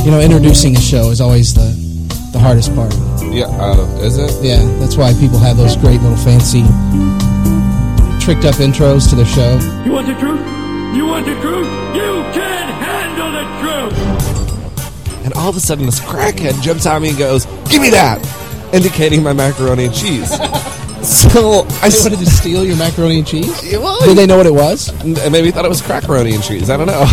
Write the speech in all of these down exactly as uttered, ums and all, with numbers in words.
You know, introducing a show is always the, the hardest part. Yeah, uh, is it? Yeah, that's why people have those great little fancy, tricked up intros to their show. You want the truth? You want the truth? You can handle the truth! And all of a sudden, this crackhead jumps on me and goes, "Give me that!" indicating my macaroni and cheese. So I They wanted to steal your macaroni and cheese? Yeah, well, Did they know what it was? and maybe thought it was crackaroni and cheese. I don't know.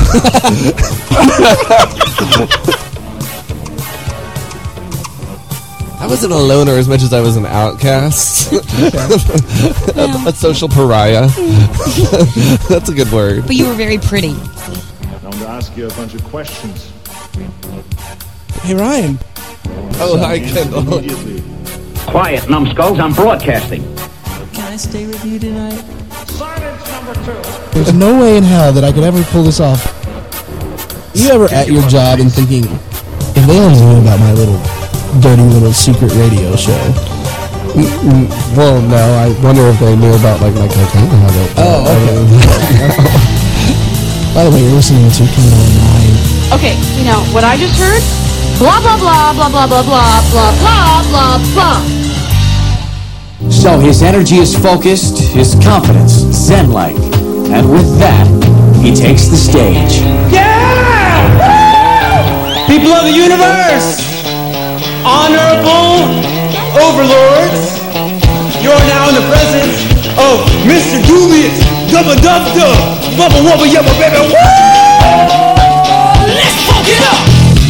I wasn't a loner as much as I was an outcast. a, a social pariah. That's a good word. But you were very pretty. I'm going to ask you a bunch of questions. Hey, Ryan. Oh, hi, Kendall. Immediately. Quiet, numbskulls, I'm broadcasting. Can I stay with you tonight? Silence number two. There's no way in hell that I could ever pull this off. You ever at your job and thinking, if they only knew about my little, dirty little secret radio show? Mm, mm, well, no, I wonder if they knew about, like, my cocaine habit. Oh, okay. By the way, you're listening to Kendall and Ryan. Okay, you know, what I just heard? Blah, blah, blah, blah, blah, blah, blah, blah, blah, blah, blah. So his energy is focused, his confidence zen-like, and with that, he takes the stage. Yeah! Woo! People of the universe, honorable overlords, you're now in the presence of Mister Julius Dubba Dub Dub, Bubba Wubba Yubba Baby. Woo! Let's fuck it up!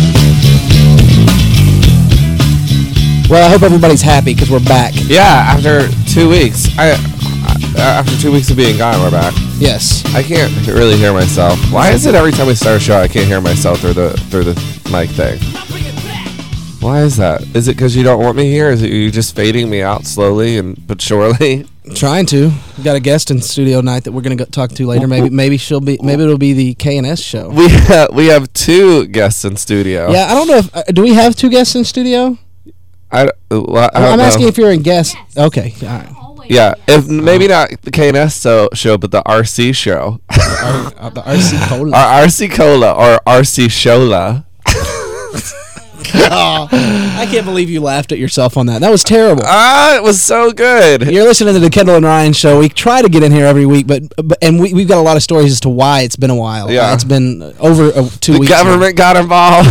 Well, I hope everybody's happy because we're back. Yeah, after two weeks. I uh, After two weeks of being gone, we're back. Yes. I can't really hear myself. Why is it every time we start a show, I can't hear myself through the through the mic thing? Why is that? Is it because you don't want me here? Is it you just fading me out slowly and but surely? Trying to. We got a guest in studio tonight that we're going to talk to later. Maybe maybe she'll be. Maybe it'll be the K and S show. We ha- we have two guests in studio. Yeah, I don't know if uh, do we have two guests in studio? I, well, I I'm don't asking know. if you're in guest. Okay, all right. Yeah, if maybe not the K and S so, show, but the R C show. Our, uh, the R C Cola. Our R C Cola or R C Shola. Oh, I can't believe you laughed at yourself on that. That was terrible. Ah, it was so good. You're listening to the Kendall and Ryan show. We try to get in here every week, but, but and we, we've got a lot of stories as to why it's been a while. Yeah. Uh, it's been over uh, two the weeks. The government now. got involved.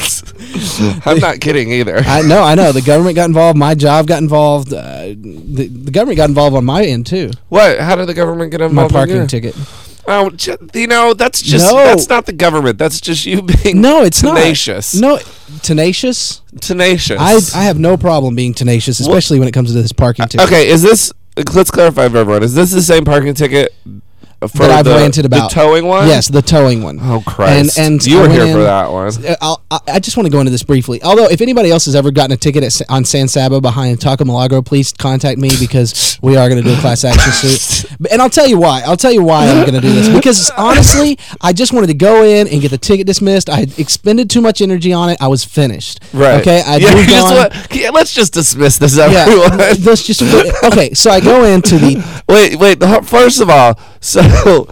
I'm not kidding either. I know, I know. The government got involved. My job got involved. Uh, the, the government got involved on my end, too. What? How did the government get My involved? parking in ticket. Oh, j- you know, that's just, No. that's not the government. That's just you being No, it's tenacious. not. No, tenacious? Tenacious. I, I have no problem being tenacious, especially when it comes to this parking ticket. Okay, is this, let's clarify for everyone, is this the same parking ticket for that I've the, ranted about. the towing one? Yes, the towing one. Oh, Christ. And, and you I were went here in- for that one. I'll, I I just want to go into this briefly. Although, if anybody else has ever gotten a ticket at, Sa- on San Saba behind Taco Milagro, please contact me because we are going to do a class action suit. And I'll tell you why. I'll tell you why I'm going to do this. Because honestly, I just wanted to go in and get the ticket dismissed. I had expended too much energy on it. I was finished. Right. Okay. I Yeah, moved you just on. want- yeah, let's just dismiss this, Yeah. everyone. Let's just. Okay. So I go into the. Wait, wait. the- First of all, so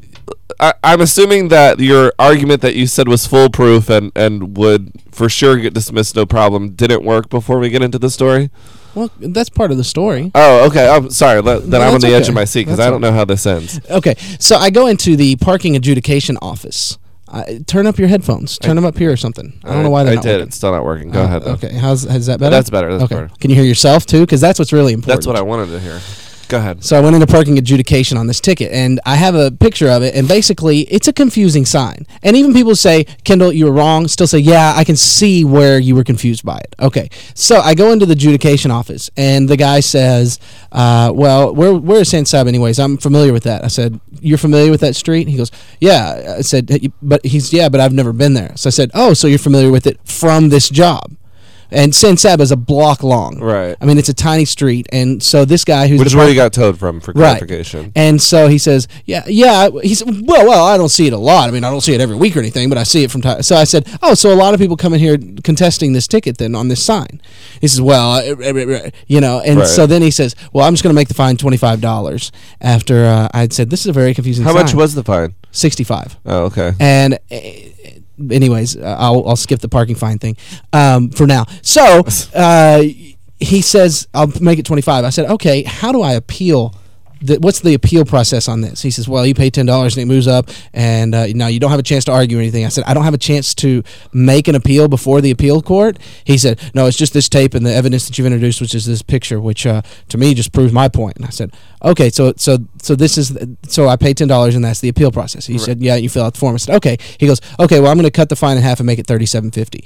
I, I'm assuming that your argument that you said was foolproof and, and would for sure get dismissed, no problem, didn't work before we get into the story. Well, that's part of the story. Oh, okay. I'm sorry. Let, then No, I'm on that's the edge okay. of my seat because That's I don't know how this ends. Okay, so I go into the parking adjudication office. I, turn up your headphones. Turn them up here or something. I don't know why they're I not did. working. It's still not working. Go Uh, ahead. Though. Okay, how's is that better? That's better. That's okay. better. Can you hear yourself too? Because that's what's really important. That's what I wanted to hear. Go ahead. So I went into parking adjudication on this ticket, and I have a picture of it, and basically it's a confusing sign. And even people say, Kendall, you were wrong, still say, yeah, I can see where you were confused by it. Okay, so I go into the adjudication office, and the guy says, uh, well, where, where is San Saba anyways? I'm familiar with that. I said, you're familiar with that street? He goes, yeah. I said, but he's, yeah, but I've never been there. So I said, oh, so you're familiar with it from this job. And San Saba is a block long. Right. I mean, it's a tiny street. And so this guy who's... Which is the where park- you got towed from, for Right. clarification. And so he says, yeah, yeah. He said, well, well, I don't see it a lot. I mean, I don't see it every week or anything, but I see it from time. So I said, oh, so a lot of people come in here contesting this ticket then on this sign. He says, well, uh, you know, and Right. so then he says, well, I'm just going to make the fine twenty-five dollars after uh, I'd said, this is a very confusing How sign. much was the fine? sixty-five. Oh, okay. And uh, anyways, uh, I'll I'll skip the parking fine thing um, for now. So uh, he says I'll make it twenty-five. I said, okay, how do I appeal? The, what's the appeal process on this? He says, well, you pay ten dollars and it moves up, and uh, now you don't have a chance to argue or anything. I said, I don't have a chance to make an appeal before the appeal court. He said, no, it's just this tape and the evidence that you've introduced, which is this picture, which uh, to me just proves my point. And I said, okay, so so so this is so I pay ten dollars and that's the appeal process. He right. said, yeah, you fill out the form. I said, okay. He goes, okay, well, I'm going to cut the fine in half and make it thirty-seven fifty.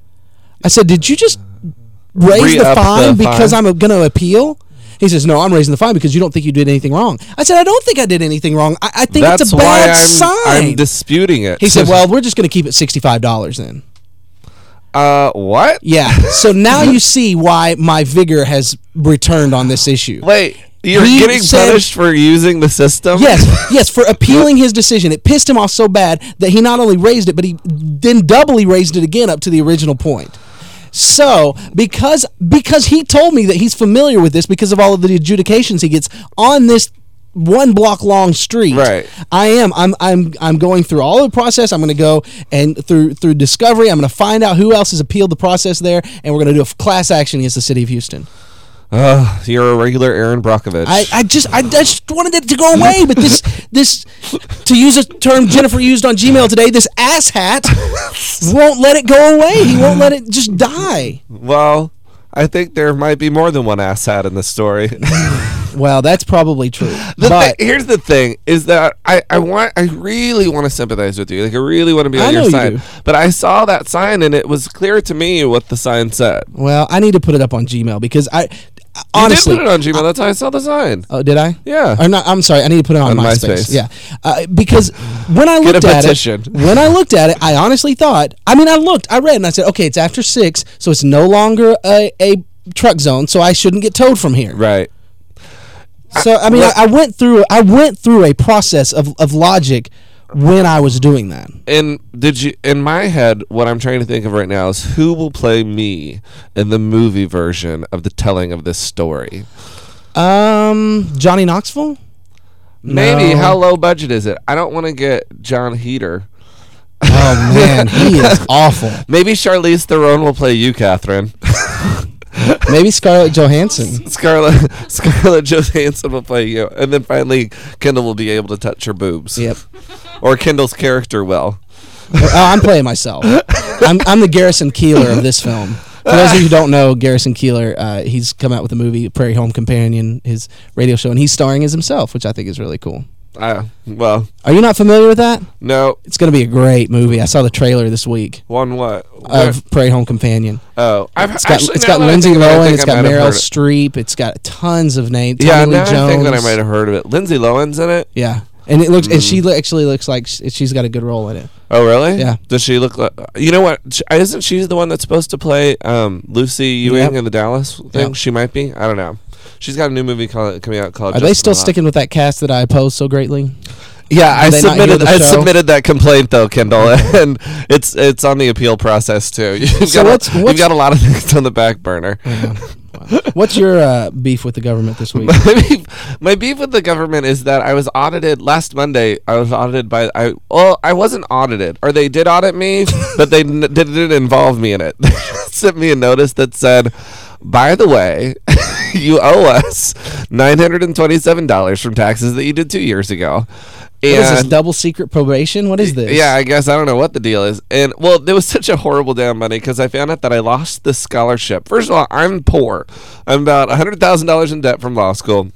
I said, did you just raise Re-up the fine the because fine? I'm going to appeal? He says, no, I'm raising the fine because you don't think you did anything wrong. I said, I don't think I did anything wrong. I, I think That's it's a bad why I'm, sign. I'm disputing it. He said, well, we're just going to keep it sixty-five dollars then. Uh, what? Yeah. So now you see why my vigor has returned on this issue. Wait, you're he getting said, punished for using the system? Yes, yes, for appealing his decision. It pissed him off so bad that he not only raised it, but he then doubly raised it again up to the original point. So, because because he told me that he's familiar with this because of all of the adjudications he gets on this one block long street. Right. I am. I'm I'm I'm going through all of the process. I'm going to go and through through discovery, I'm going to find out who else has appealed the process there, and we're going to do a class action against the city of Houston. Uh, you're a regular Aaron Brockovich. I, I just I, I just wanted it to go away, but this this to use a term Jennifer used on Gmail today, this asshat won't let it go away. He won't let it just die. Well, I think there might be more than one asshat in this story. Well, that's probably true. The but thing, here's the thing: is that I, I want I really want to sympathize with you. Like I really want to be on I your know side. you do. But I saw that sign, and it was clear to me what the sign said. Well, I need to put it up on Gmail because I. Honestly, you did put it on Gmail. That's how I saw the sign. Oh, did I? Yeah. Or not, I'm sorry. I need to put it on, on MySpace. MySpace. Yeah, uh, because when I looked at it, when I looked at it, I honestly thought. I mean, I looked, I read, and I said, okay, it's after six, so it's no longer a, a truck zone, so I shouldn't get towed from here. Right. So I mean, I, I went through. I went through a process of of logic when I was doing that. And did you? In my head, what I'm trying to think of right now is who will play me in the movie version of the telling of this story. Um, Johnny Knoxville? Maybe. No. How low budget is it? I don't want to get John Heater. Oh man, he is awful. Maybe Charlize Theron will play you, Catherine. Maybe Scarlett Johansson. Scarlett Scarlett Johansson will play you, and then finally Kendall will be able to touch her boobs. Yep. Or Kendall's character will. Oh, I'm playing myself. I'm I'm the Garrison Keillor of this film. For those of you who don't know, Garrison Keillor, uh, he's come out with a movie, Prairie Home Companion, his radio show, and he's starring as himself, which I think is really cool. Uh, well, are you not familiar with that? No. It's going to be a great movie. I saw the trailer this week. One what? Of Prairie Home Companion. Oh, I've it's got actually, it's got Lindsay Lohan, it's got Meryl Streep, it's got tons of names. Yeah, Tommy now Lee Jones. I think that I might have heard of it. Lindsay Lohan's in it. Yeah, and it looks, mm. and she actually looks like she's got a good role in it. Oh, really? Yeah. Does she look like? You know what? Isn't she the one that's supposed to play um, Lucy Ewing yep. in the Dallas thing? Yep. She might be. I don't know. She's got a new movie called, coming out called. Are Just they still sticking with that cast that I opposed so greatly? Yeah, I submitted. I show? submitted that complaint though, Kendall, and it's it's on the appeal process too. You've, so got, what's, a, what's, you've got a lot of things on the back burner. Yeah. Wow. What's your uh, beef with the government this week? My beef, my beef with the government is that I was audited last Monday. I was audited by I. Well, I wasn't audited, or they did audit me, but they n- didn't involve me in it. They sent me a notice that said, "By the way, you owe us nine hundred and twenty-seven dollars from taxes that you did two years ago." What is this, double secret probation? What is this? Yeah, I guess I don't know what the deal is. And, well, there was such a horrible damn money because I found out that I lost the scholarship. First of all, I'm poor. I'm about one hundred thousand dollars in debt from law school.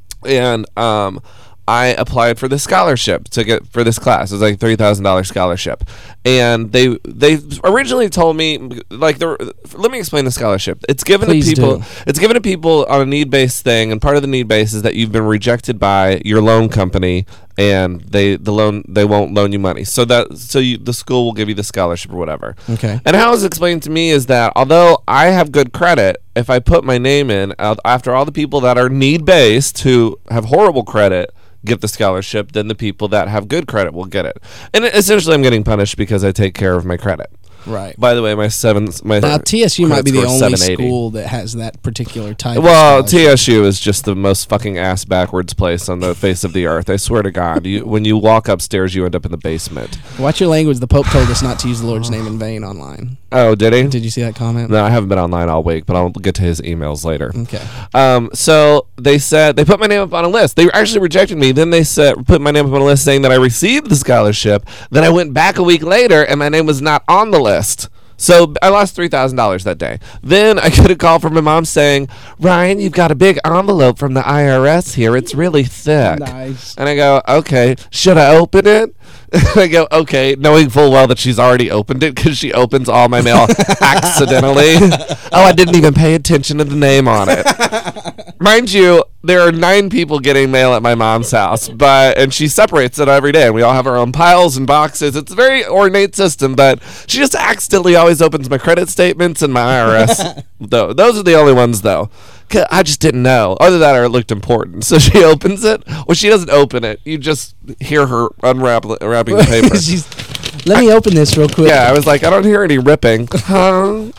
And um, I applied for this scholarship to get for this class. It was like a three thousand dollars scholarship. And they they originally told me, like, the, let me explain the scholarship. It's given Please to people. do. It's given to people on a need-based thing, and part of the need base is that you've been rejected by your loan company, and they the loan they won't loan you money. So that so you, the school will give you the scholarship or whatever. Okay. And how it was explained to me is that although I have good credit, if I put my name in uh, after all the people that are need-based who have horrible credit get the scholarship, then the people that have good credit will get it. And essentially I'm getting punished because I take care of my credit. Right. By the way, my seventh, my now T S U might be the only seven eighty. school that has that particular type. Well, of T S U is just the most fucking ass backwards place on the face of the earth. I swear to God, you, when you walk upstairs, you end up in the basement. Watch your language. The Pope told us not to use the Lord's name in vain online. Oh, did he? Did you see that comment? No, I haven't been online all week, but I'll get to his emails later. Okay. Um. So they said they put my name up on a list. They actually rejected me. Then they said put my name up on a list saying that I received the scholarship. Then I went back a week later and my name was not on the list. So I lost three thousand dollars that day. Then I get a call from my mom saying, Ryan, you've got a big envelope from the I R S here. It's really thick. Nice. And I go, okay, should I open it? And I go, okay, knowing full well that she's already opened it because she opens all my mail accidentally. Oh, I didn't even pay attention to the name on it. Mind you, there are nine people getting mail at my mom's house, but and she separates it every day, and we all have our own piles and boxes. It's a very ornate system, but she just accidentally always opens my credit statements and my I R S. Though those are the only ones, though. I just didn't know. Other than that, or it looked important. So she opens it. Well, she doesn't open it. You just hear her unwrap, unwrapping the paper. She's, let me open this real quick. Yeah, I was like, I don't hear any ripping. Huh?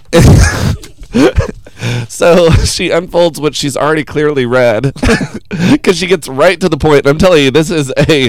So she unfolds what she's already clearly read because she gets right to the point. I'm telling you, this is a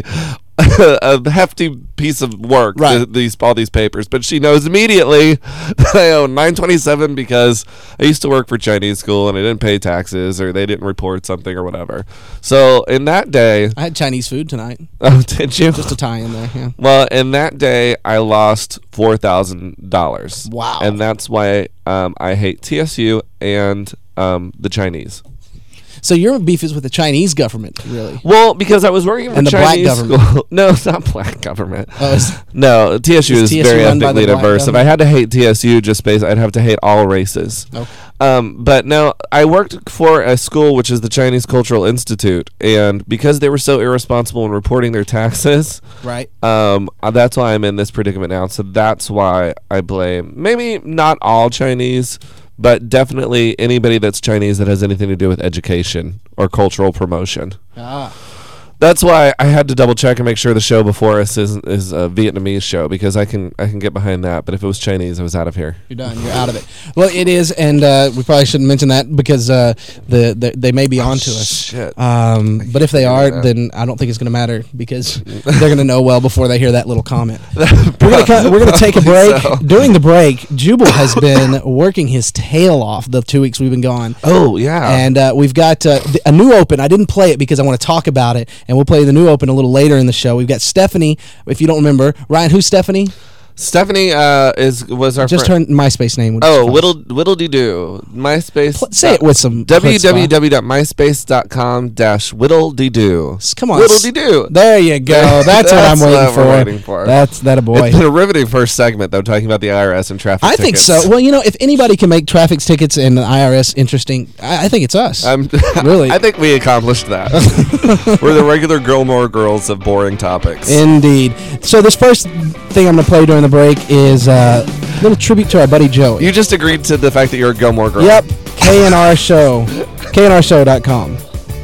a hefty piece of work, right. th- these all these papers. But she knows immediately that I owe nine twenty-seven because I used to work for Chinese school and I didn't pay taxes or they didn't report something or whatever. So in that day, I had Chinese food tonight. Oh, did you? Just a tie in there. Yeah. Well, in that day, I lost four thousand dollars. Wow. And that's why um, I hate T S U and um, the Chinese. So your beef is with the Chinese government, really? Well, because I was working for and the Chinese black government. school. No, it's not black government. Oh, it's, no, T S U is, is T S U very run by ethnically the black diverse. If I government? had to hate T S U, just based, I'd have to hate all races. Okay. Um, but no, I worked for a school which is the Chinese Cultural Institute, and because they were so irresponsible in reporting their taxes, right? Um, uh, that's why I'm in this predicament now. So that's why I blame maybe not all Chinese, but definitely anybody that's Chinese that has anything to do with education or cultural promotion. Ah. That's why I had to double check and make sure the show before us is is a Vietnamese show because I can I can get behind that. But if it was Chinese, I was out of here. You're done. You're out of it. Well, it is, and uh, we probably shouldn't mention that because uh, the, the they may be oh, onto us. Shit. Um, but if they are, that. then I don't think it's going to matter because they're going to know well before they hear that little comment. we're going to we're going to take a break. So. During the break, Jubal has been working his tail off the two weeks we've been gone. Oh yeah, and uh, we've got uh, th- a new open. I didn't play it because I want to talk about it, and we'll play the new open a little later in the show. We've got Stephanie. If you don't remember, Ryan, who's Stephany? Stephanie uh, is was our just friend. her MySpace name. Oh, whittle whittle de do MySpace. Pl- say it with some w w w dot myspace dot com dash whittle de do. Come on, whittle de do. There you go. That's, That's what I'm waiting, what for. We're waiting for. That's that a boy. It's been a riveting first segment though, talking about the I R S and traffic. I tickets. think so. Well, you know, if anybody can make traffic tickets and the I R S interesting, I, I think it's us. I'm, really, I think we accomplished that. We're the regular Gilmore Girls of boring topics. Indeed. So this first thing I'm going to play during the break is uh, a little tribute to our buddy Joey. You just agreed to the fact that you're a Gilmore Girl. Yep. K N R Show. K N R show dot com.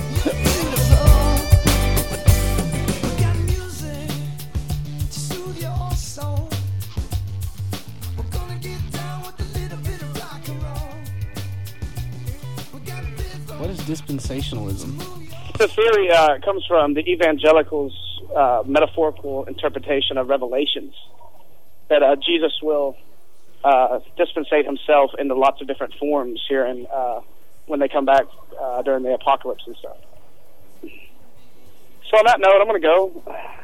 What is dispensationalism? The theory uh, comes from the evangelicals' uh, metaphorical interpretation of Revelations, that uh, Jesus will uh, dispensate himself into lots of different forms here and uh, when they come back uh, during the apocalypse and stuff. So on that note, I'm going to go.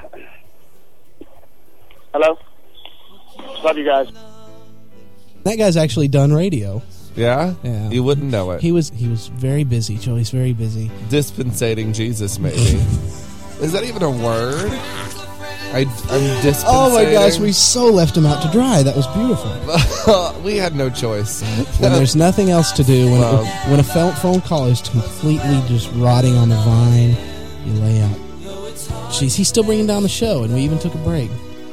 Hello? Love you guys. That guy's actually done radio. Yeah? Yeah. You wouldn't know it. He was he was very busy. Joey's very busy. Dispensating Jesus, maybe. Is that even a word? I, I'm dispensating. Oh my gosh, we so left him out to dry. That was beautiful. We had no choice. When there's nothing else to do, when, Wow. it, when a phone phone call is completely just rotting on the vine, you lay out. Jeez, he's still bringing down the show, and we even took a break.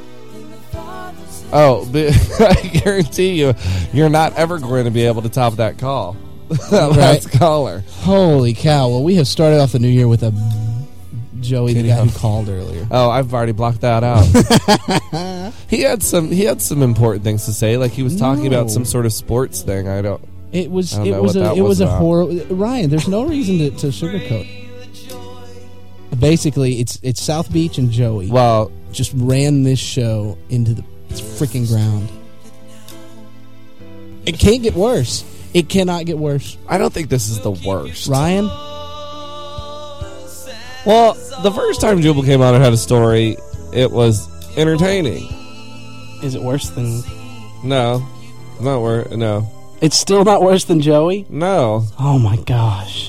Oh, but I guarantee you, you're not ever going to be able to top that call. That last caller. Holy cow. Well, we have started off the new year with a Joey, Kitty the guy Hawk. who called earlier. Oh, I've already blocked that out. he had some. He had some important things to say. Like he was talking No. about some sort of sports thing. I don't. It was I don't it know was what a that it was was a about. horrible. Ryan, there's no reason to, to sugarcoat. Basically, it's it's South Beach and Joey Well, just ran this show into the freaking ground. It can't get worse. It cannot get worse. I don't think this is the worst. Ryan, Well, the first time Jubal came on and had a story, it was entertaining. is it worse than? No, not wor No, It's still not worse than Joey. no. Oh my gosh.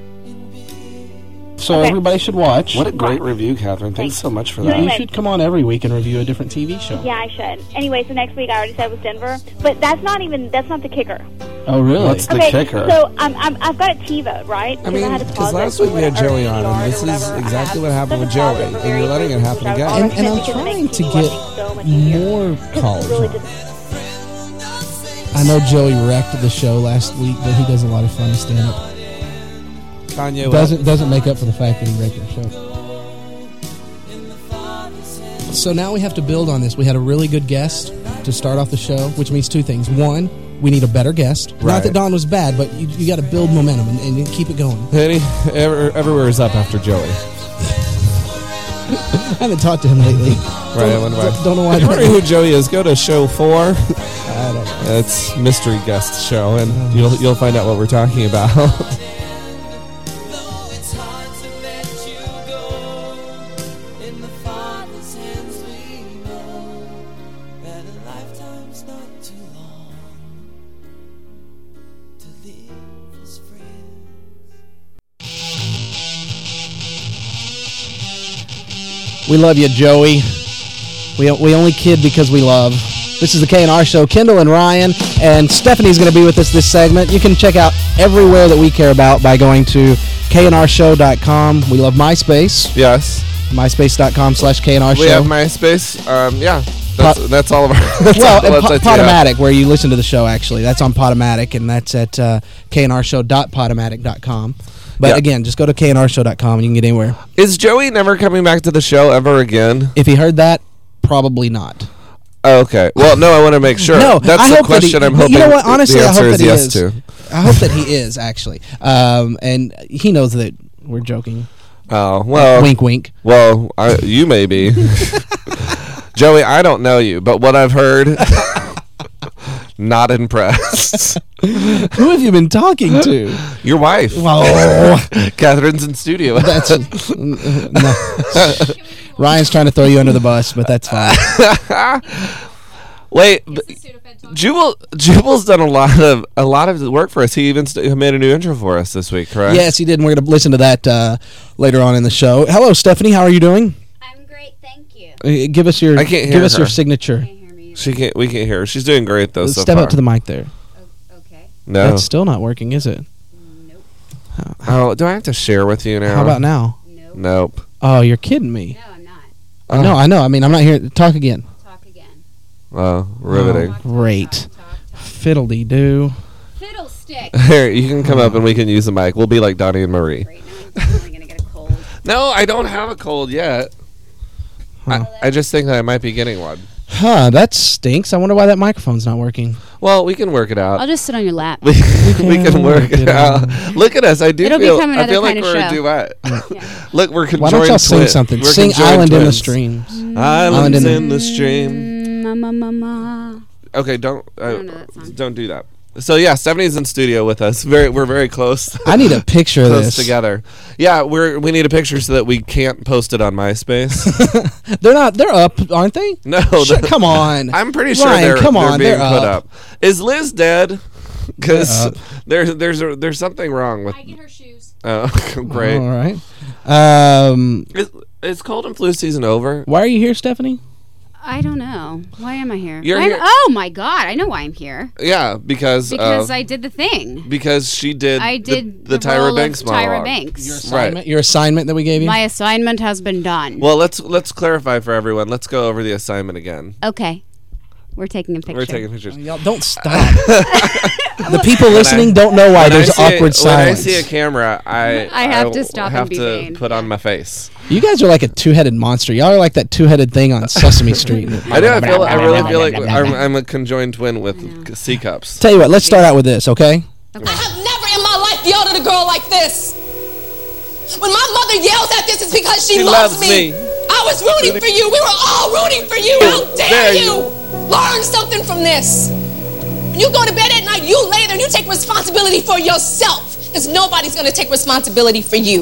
So Okay. everybody should watch. What a great review, Catherine. Thanks so much for Yeah. that. You should come on every week and review a different T V show. Yeah, I should. Anyway, so next week I already said was Denver, but that's not even that's not the kicker. Oh really? What's the okay, kicker? so I'm, I'm I've got a TiVo, right? I mean, had to because pause last it week we had when I Joey already on, and started this or is whatever. exactly I what happened with have to pause Joey, it for and you're letting it happen very again. And, and I'm because it makes trying to me get watching so much easier. more It's college. really on. just I know Joey wrecked the show last week, but he does a lot of funny stand up. Kanye West. Doesn't doesn't make up for the fact that he wrecked the show. So now we have to build on this. We had a really good guest to start off the show, which means two things. One, we need a better guest. Not Right. that Don was bad, but you, you got to build momentum and, and keep it going. Penny, ever, everywhere is up after Joey. I haven't talked to him lately. Right, I Don't, wonder why. don't, don't know why. If you're wondering who Joey is, go to show four. I don't know. It's mystery guest show, and you'll you'll find out what we're talking about. We love you, Joey. We we only kid because we love. This is the K and R Show. Kendall and Ryan and Stephanie's going to be with us this segment. You can check out everywhere that we care about by going to K N R show dot com. We love MySpace. Yes, MySpace.com slash K N R Show. we have MySpace. Um, yeah, that's, Pot- that's all of our. That's well, all the and po- websites we have. Podomatic, where you listen to the show, actually. That's on Podomatic, and that's at uh, K N R show dot podomatic dot com. But Yeah. again, just go to K N R show dot com and you can get anywhere. Is Joey never coming back to the show ever again? If he heard that, probably not. Oh, okay. Well, no, I want to make sure. No, that's I the hope that question he- I'm you hoping. know what? the Honestly, I answer hope is that he yes is. to. I hope that he is, actually. Um, and he knows that we're joking. Oh well. Wink, wink. Well, I, you may be. Joey, I don't know you, but what I've heard, not impressed. Who have you been talking to? Your wife. Oh, Catherine's in studio. that's no. Ryan's trying to throw you under the bus, but that's fine. Wait, but Jubal, Jubal's done a lot of a lot of work for us. He even st- made a new intro for us this week, correct? Yes, he did, and we're going to listen to that uh, later on in the show. Hello, Stephanie. How are you doing? I'm great, thank you. Uh, give us your I can't give hear us your her. signature. Can't hear me. She can't. We can't hear her. She's doing great though. So Step far. up to the mic there. Oh, okay. No. That's still not working, is it? Nope. Oh, do I have to share with you now? How about now? Nope. Nope. Oh, you're kidding me. No, I'm not. Oh. No, I know. I mean, I'm not here. Talk again. Talk again. Oh, riveting. Oh, great. Fiddle-dee do. Fiddlestick. Here, you can come up and we can use the mic. We'll be like Donnie and Marie. Right now, I'm definitely gonna get a cold. No, I don't have a cold yet. Huh. I, I just think that I might be getting one. Huh, that stinks. I wonder why that microphone's not working. Well, we can work it out. I'll just sit on your lap. we, we can work Get it out. on. Look at us. I do It'll feel. become I another feel like kind of we're a show. duet. Yeah. Look, we're conjoined Why don't y'all sing twin- something? we're Sing conjoined Island in the twins. Streams. Islands in the- in the stream. Mm, ma, ma, ma, ma. Okay, don't uh, don't know that song. don't do that. So yeah, Stephanie's in studio with us. Very, we're very close. I need a picture of close this. together. Yeah, we're we need a picture so that we can't post it on MySpace. They're not. They're up, aren't they? No, Shit, the- come on. I'm pretty sure Ryan, they're, come they're on, being they're put up. up. Is Liz dead? Because They're up. there's there's a, there's something wrong with. I get her shoes. Oh, great. All right. Um, Is, is cold and flu season over? why are you here, Stephanie? I don't know. Why am I here? You're I'm- here- Oh my god! I know why I'm here. Yeah, because Because uh, I did the thing. because she did. I the- did the, the, Tyra role Banks of Tyra monologue. Banks. Your Right. assignment. Your assignment that we gave you. My assignment has been done. Well, let's let's clarify for everyone. Let's go over the assignment again. Okay. We're taking a picture. We're taking pictures. Y'all don't stop. The people listening don't know why When I there's see awkward a, silence. When I see a camera, I I have to stop and have be to vain. put on my face. You guys are like a two-headed monster. Y'all are like that two-headed thing on Sesame Street. I do. I feel. I really feel like I'm, I'm a conjoined twin with C cups. Tell you what, let's start out with this, okay? I have never in my life yelled at a girl like this. When my mother yells at this, it's because she, She loves, loves me. me. I was rooting for you. We were all rooting for you. How dare Dare you? Learn something from this. When you go to bed at night, you lay there and you take responsibility for yourself. Because nobody's going to take responsibility for you.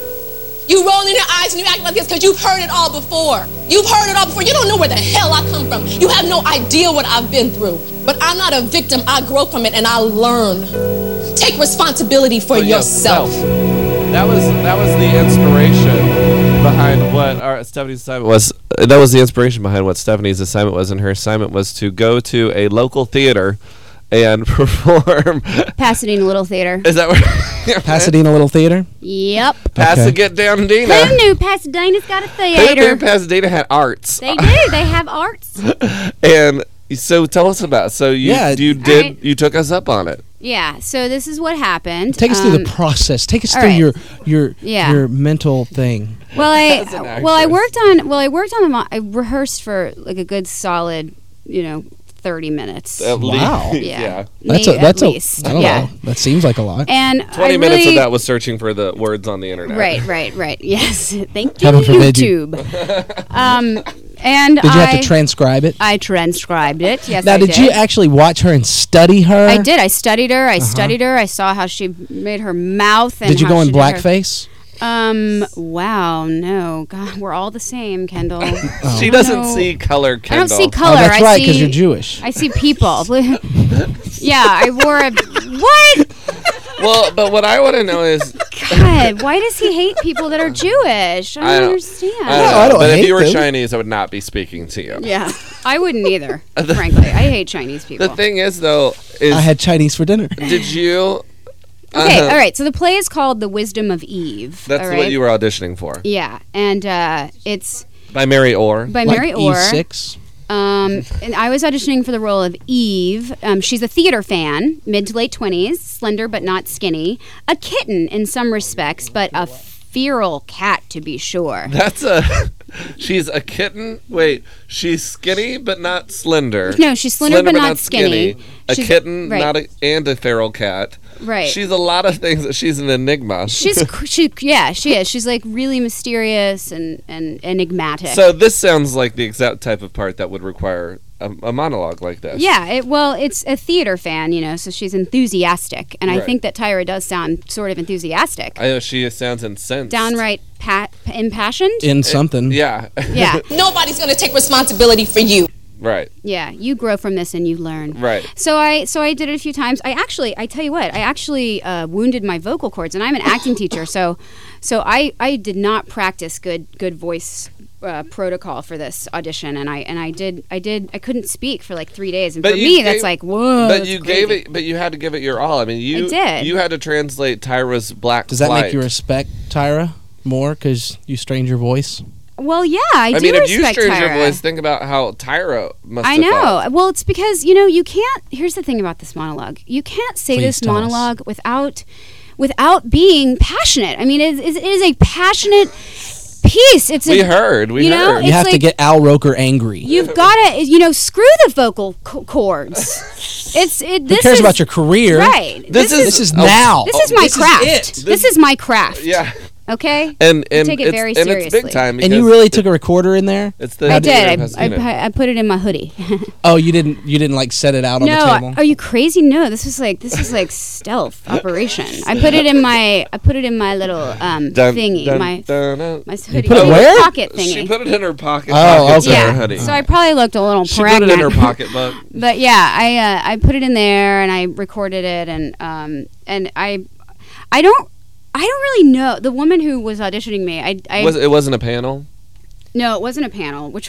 You roll in your eyes and you act like this because you've heard it all before. You've heard it all before. You don't know where the hell I come from. You have no idea what I've been through. But I'm not a victim. I grow from it and I learn. Take responsibility for For yourself. That was that was the inspiration behind what our Stephanie's assignment was. Uh, that was the inspiration behind what Stephanie's assignment was, and her assignment was to go to a local theater and perform. Pasadena Little Theater. Is that where? Pasadena Little Theater? Yep. Pasadena down Dina. Who knew Pasadena's got a Who theater? knew Pasadena had arts? They do. They have arts. And so tell us about. So you Yeah. you did right. you took us up on it. Yeah. So this is what happened. Take us through the Um, process. Take us all through right. your your Yeah. your mental thing. Well, As an I well I actress. worked on well I worked on the mo- I rehearsed for like a good solid you know thirty minutes. At lea- Wow. Yeah. yeah. That's May- a that's at a least. I don't yeah. know. That seems like a lot. And Twenty I minutes really, of that was searching for the words on the internet. Right, right, right. Yes. Thank you, Heaven forbid you- YouTube. um, and Did you I, have to transcribe it? I transcribed it. Yes, Now, I did, did. you actually watch her and study her? I did. I studied her. I studied her. I saw how she made her mouth. And Did you how go in she did her- blackface? Um. Wow. No. God. We're all the same, Kendall. She I doesn't know- see color, I Kendall. don't see Oh, color. that's I right, see, because you're Jewish. I see people. Yeah. I wore a what? Well, but what I want to know is, God. Why does he hate people that are Jewish? I don't, I don't- understand. I don't No, know, I don't but if hate you were them. Chinese, I would not be speaking to you. Yeah. I wouldn't either. Frankly, I hate Chinese people. The thing is, though, is I had Chinese for dinner. did you? Okay, uh, all right. So the play is called The Wisdom of Eve. That's all what right? you were auditioning for. Yeah, and uh, it's By Mary Orr. by Like Mary E Orr. six. Um, and I was auditioning for the role of Eve. Um, she's a theater fan, mid to late twenties, slender but not skinny, a kitten in some respects, but a feral cat to be sure. That's a. She's a kitten. Wait, she's skinny but not slender. No, she's slender, but not skinny. A She's- kitten, right. not a, and a feral cat. Right. She's a lot of things. She's an enigma. She's cr- she yeah she is. She's like really mysterious and and enigmatic. So this sounds like the exact type of part that would require a, a monologue like this. Yeah, it, well, it's a theater fan, you know, so she's enthusiastic, and I Right. think that Tyra does sound sort of enthusiastic, I know she sounds incensed. downright pa- impassioned. In something. Yeah. Yeah, Nobody's going to take responsibility for you. Right. yeah, you grow from this and you learn. Right. So I so I did it a few times. I actually, I tell you what, I actually uh, wounded my vocal cords, and I'm an acting teacher, so so I, I did not practice good good voice uh, protocol for this audition, and I and I did I did I couldn't speak for like three days, and But for you me gave- that's like whoa. But that's you gave crazy. it. But you had to give it your all. I mean, you I did. You had to translate Tyra's black. Does that flight. make you respect Tyra more because you strained your voice? Well, yeah, I, I do mean, if you respect strained your Tyra. voice, think about how Tyra must. I have know. felt. Well, it's because, you know, you can't. Here's the thing about this monologue. You can't say Please this tell us. monologue without without being passionate. I mean, it, is- it is a passionate piece. It's We a, heard. We you know, heard. You It's have to like- get Al Roker angry. You've got to, you know, screw the vocal co- cords. It's it. Who This cares is, about your career? right? This is- This is Oh, now. This is my This is craft. it. This is my craft. Yeah. Okay. And and take it it's, very and it's big seriously. time. And you because really took a recorder in there? It's the I theater in did. I, I, Pasadena. pu- I put it in my hoodie. Oh, you didn't. You didn't like set it out on no, the table. are you crazy? No, this was like this was like stealth operation. I put it in my I put it in my little um Dun, thingy, dun, my dun, dun. my hoodie put it my where? pocket thingy. She put it in her pocket. Oh, pockets okay. of her yeah. hoodie. So I probably looked a little she pregnant. put it in her pocketbook. But yeah, I uh, I put it in there and I recorded it and um and I I don't I don't really know the woman who was auditioning me. I I Was it wasn't a panel? no, it wasn't a panel, which was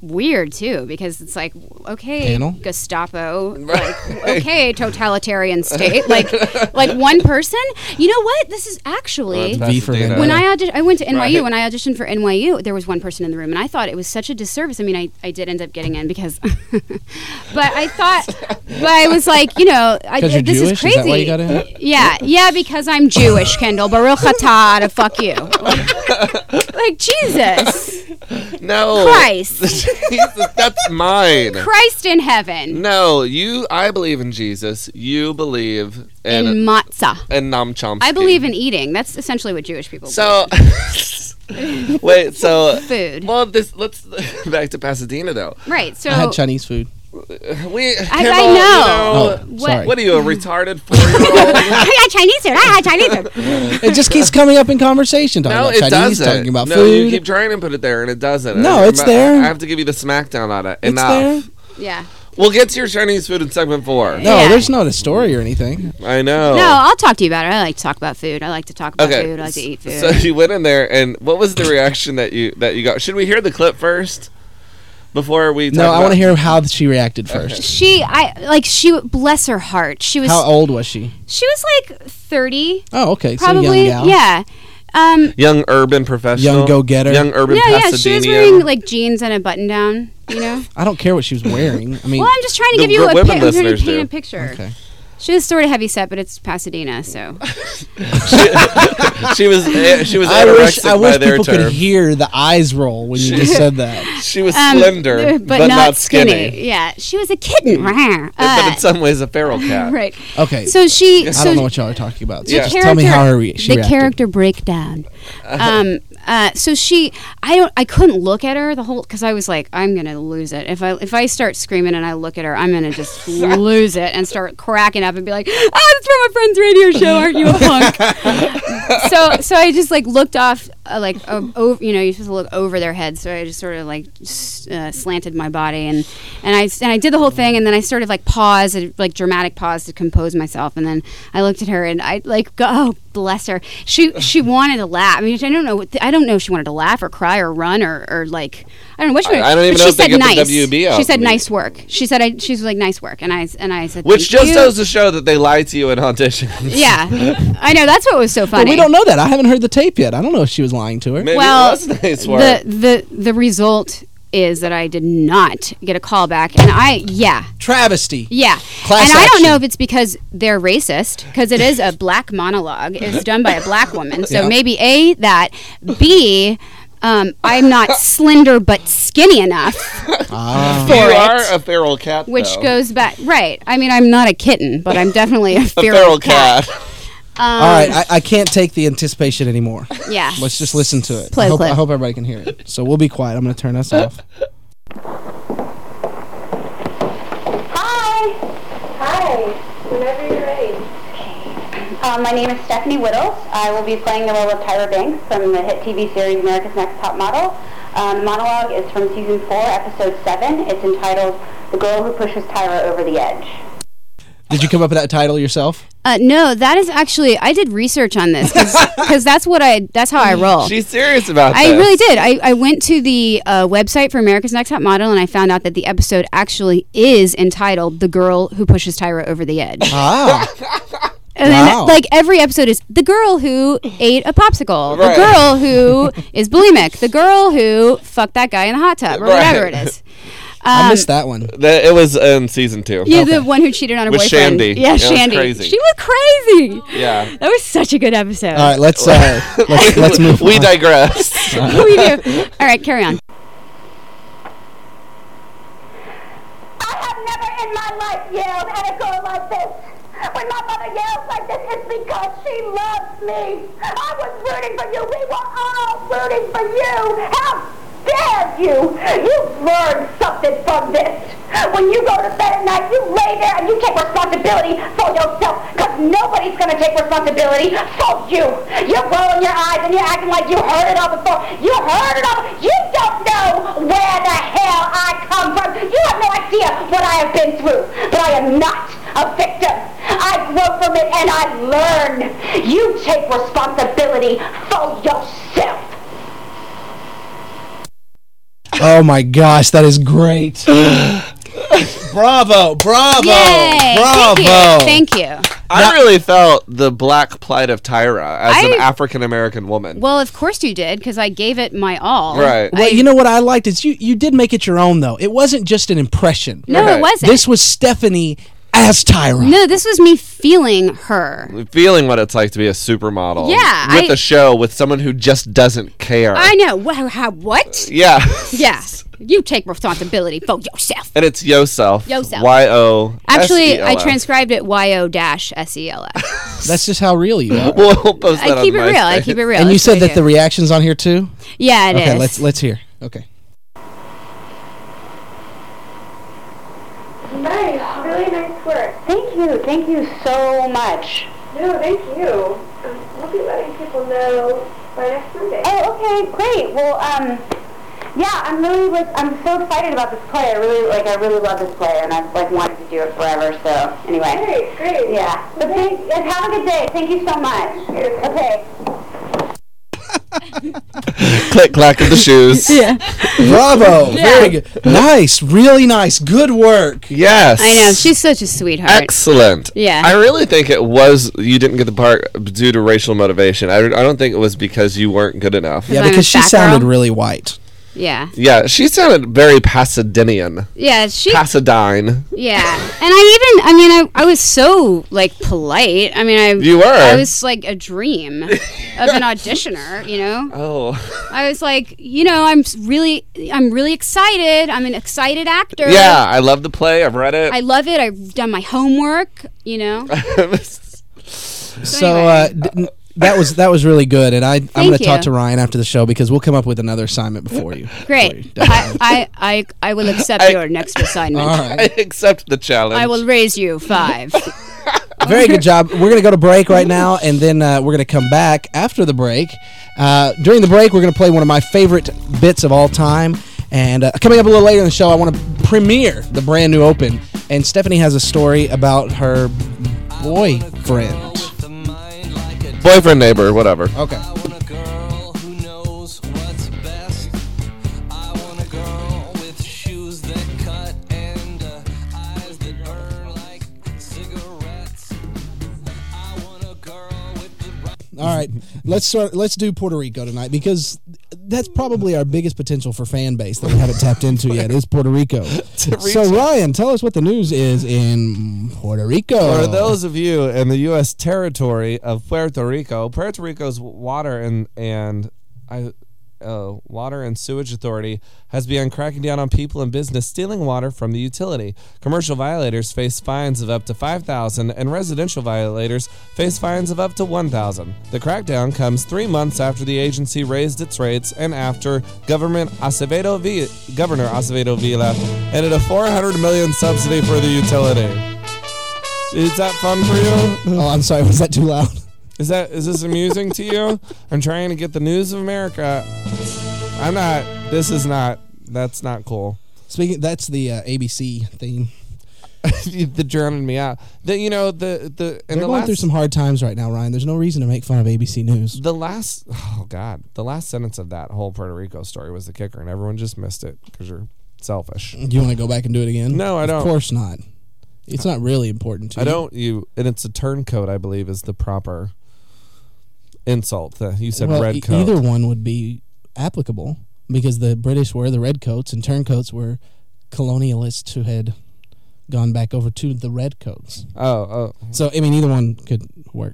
weird too, because it's like, okay, Panel? Gestapo, like, okay, totalitarian state, like, like one person. You know what? This is actually Well, V for Vendetta. when I audi- I went to N Y U. Right. When I auditioned for N Y U, there was one person in the room, and I thought it was such a disservice. I mean, I, I did end up getting in because, but I thought, but I was like, you know, I, Because you're this Jewish? is crazy. Is that why you got in? Yeah, yeah, because I'm Jewish, Kendall. Baruch atah, to fuck you. Like, like Jesus, No. Christ. Jesus, that's mine. Christ in heaven. No, you. I believe in Jesus. You believe in In matzah. in Noam Chomsky. I believe in eating. That's essentially what Jewish people So, wait. So Food. Well, this. Let's back to Pasadena though. believe. Right. So I had Chinese food. We. I, Kimmel, I you know. Oh, what? sorry. What are you, a retarded four-year-old? I had Chinese food. I had Chinese food. It just keeps coming up in conversation. Talking No, about it Chinese, doesn't. talking about no, food. you keep trying to put it there, and it doesn't. No, I- it's I- there. I have to give you the smackdown on it. It's Enough. there. Yeah. We'll get to your Chinese food in segment four. No, Yeah. there's not a story or anything. I know. No, I'll talk to you about it. I like to talk about food. I like to talk about Okay. food. I like to eat food. So you went in there, and what was the reaction that you that you got? Should we hear the clip first before we? Talk No, I about- want to hear how she reacted first. she, I like she. Bless her heart. She was. How old was she? She was like thirty. Oh, okay. Probably. So young gal. Yeah. Um. Young urban professional, Young go-getter. young urban Yeah, yeah. She was Pasadenian. wearing like jeans and a button down. You know. I don't care what she was wearing. I mean, Well, I'm just trying to The give you a women pic. I'm trying to listeners paint do. a picture. okay. She was sort of heavy set, but it's Pasadena, so. she was eh, she was I wish anorexic I by wish their people term. could hear the eyes roll when you just said that. She was Um, slender, but, not skinny. Yeah, she was a kitten. but Uh, in some ways, a feral cat. right. Okay. So she. I so don't know what y'all are talking about. So Yeah. just tell me how her re- she the reacted. character breakdown. Um. Uh. So she. I don't. I couldn't look at her the whole because I was like, I'm gonna lose it if I if I start screaming and I look at her, I'm gonna just lose it and start cracking up and be like, ah, it's from my friend's radio show. Aren't you a punk? so so I just like looked off, uh, like uh, over, you know, you're supposed to look over their heads. So I just sort of like s- uh, slanted my body and and I and I did the whole thing and then I sort of like paused, a, like dramatic pause to compose myself and then I looked at her and I like go, oh bless her. She she wanted to laugh. I mean I don't know what the, I don't know if she wanted to laugh or cry or run or, or like I don't know what she I- wanted. I don't even but know she if they said get the nice. W B out She said of me. nice work. She said I she was like nice work and I and I said Which thank just you. goes to show that they lie to you in auditions. Yeah, I know. That's what was so But funny. we don't know that. I haven't heard the tape yet. I don't know if she was lying to her. Maybe well, it was nice work. the the the result is that I did not get a call back, and I yeah Travesty. yeah, Class and I don't know action. if it's because they're racist because it is a black monologue. It's done by a black woman, so Yeah. maybe a that b. Um, I'm not slender but skinny enough Ah. for you it, are a feral cat, which though. goes back right. I mean, I'm not a kitten, but I'm definitely a a feral, feral cat. cat. Um, All right, I, I can't take the anticipation anymore. Yeah. Let's just listen to it. Play I the hope, clip. I hope everybody can hear it. So we'll be quiet. I'm going to turn us off. Hi. Hi. Whenever you're ready. Um, my name is Stephanie Whittles. I will be playing the role of Tyra Banks from the hit T V series America's Next Top Model. Um, the monologue is from season four, episode seven. It's entitled "The Girl Who Pushes Tyra Over the Edge." Did you come up with that title yourself? Uh, no, that is actually I did research on this because that's what I that's how I roll. She's serious about I this. really did. I, I went to the uh, website for America's Next Top Model and I found out that the episode actually is entitled "The Girl Who Pushes Tyra Over the Edge." Ah. And then, Wow. like every episode is the girl who ate a popsicle, Right. the girl who is bulimic, the girl who fucked that guy in the hot tub, or Right. whatever it is. I Um, missed that one. The- it was in season two. Yeah, the one who cheated on her With boyfriend. Shandy. Yeah, That was Shandy. crazy. She was crazy. Yeah. That was such a good episode. All right, let's uh, let's, let's move We on. digress. we do. All right, carry on. I have never in my life yelled at a girl like this. When my mother yells like this, it's because she loves me. I was rooting for you. We were all rooting for you. How dare you? You've learned something from this. When you go to bed at night, you lay there and you take responsibility for yourself because nobody's going to take responsibility for you. You're rolling your eyes and you're acting like you heard it all before. You heard it all. You don't know where the hell I come from. You have no idea what I have been through. But I am not a victim. I grow from it and I learn. You take responsibility for yourself. Oh my gosh, that is great. Bravo, bravo, Yay, bravo. Thank you. Thank you. I really felt the black plight of Tyra as I- an African American woman. Well, of course you did, because I gave it my all. Right. Well, you know what I liked is you you did make it your own though. It wasn't just an impression. No, Right. it wasn't. This was Stephanie as Tyra. No, this was me feeling her. Feeling what it's like to be a supermodel. Yeah, With I- a show with someone who just doesn't care. I know. Wow, how, what? Yeah. Yeah. You take responsibility for yourself. And it's yourself. Yourself. Y O. Actually, I S E L F. transcribed it Y O dash S E L F. That's just how real you are. We'll post that I keep on it real. I MySpace. keep it real. And you That's said what I that do. the reaction's on here too? Yeah, it is. Okay, let's let's hear. Okay. Nice, really nice work. Thank you, thank you so much. No, thank you. Um, we'll be letting people know by next Monday. Oh, okay, great. Well, um, yeah, I'm really like I'm so excited about this play. I really like I really love this play, and I've like wanted to do it forever. So anyway, great, great. Yeah, but thank, have a good day. Thank you so much. Okay. Click clack of the shoes. Yeah. Bravo. Yeah. Very good. Nice. Really nice. Good work. Yes. I know. She's such a sweetheart. Excellent. Yeah. I really think it was, you didn't get the part due to racial motivation. I, I don't think it was because you weren't good enough. Yeah, I'm a because she fat sounded girl. really white. Yeah. Yeah, she sounded very Pasadenean. Yeah, she. Pasadine. Yeah, and I even, I mean, I, I was so like polite. I mean, I You were. I was like a dream of an auditioner. You know. Oh. I was like, you know, I'm s- really, I'm really excited. I'm an excited actor. Yeah, I love the play. I've read it. I love it. I've done my homework. You know. So uh, d- n- that was that was really good, and I I'm going to you. talk to Ryan after the show because we'll come up with another assignment before you. Great. I, I, I, I will accept your next assignment. All I right. accept the challenge. I will raise you five. Very good job. We're going to go to break right now, and then uh, we're going to come back after the break. Uh, during the break, we're going to play one of my favorite bits of all time. And uh, coming up a little later in the show, I want to premiere the brand new Open. And Stephanie has a story about her boyfriend. Boyfriend, neighbor, whatever. Okay. All right, let's start. Let's do Puerto Rico tonight because that's probably our biggest potential for fan base that we haven't tapped into yet. Is Puerto Rico. So Ryan, tell us what the news is in Puerto Rico. For those of you in the U S territory of Puerto Rico, Puerto Rico's water and and I. Uh, Water and Sewage Authority has begun cracking down on people and business stealing water from the utility. Commercial violators face fines of up to five thousand dollars and residential violators face fines of up to one thousand dollars. The crackdown comes three months after the agency raised its rates and after government Acevedo v- Governor Acevedo Vila ended a four hundred million dollars subsidy for the utility. Is that fun for you? Oh, I'm sorry. Was that too loud? Is that is this amusing to you? I'm trying to get the news of America. I'm not. This is not. That's not cool. Speaking, that's the uh, A B C theme. The drowning me out. The you know the the They're and the going last through some hard times right now, Ryan. There's no reason to make fun of A B C News. the last oh god the last sentence of that whole Puerto Rico story was the kicker, and everyone just missed it because you're selfish. Do you want to go back and do it again? No, I don't. Of course not. It's not really important to I you. don't. You and it's a turncoat, I believe, is the proper insult. Uh, you said well, red e- coat. either one would be applicable because the British were the redcoats and turncoats were colonialists who had gone back over to the redcoats. Oh, oh. So I mean, either one could work.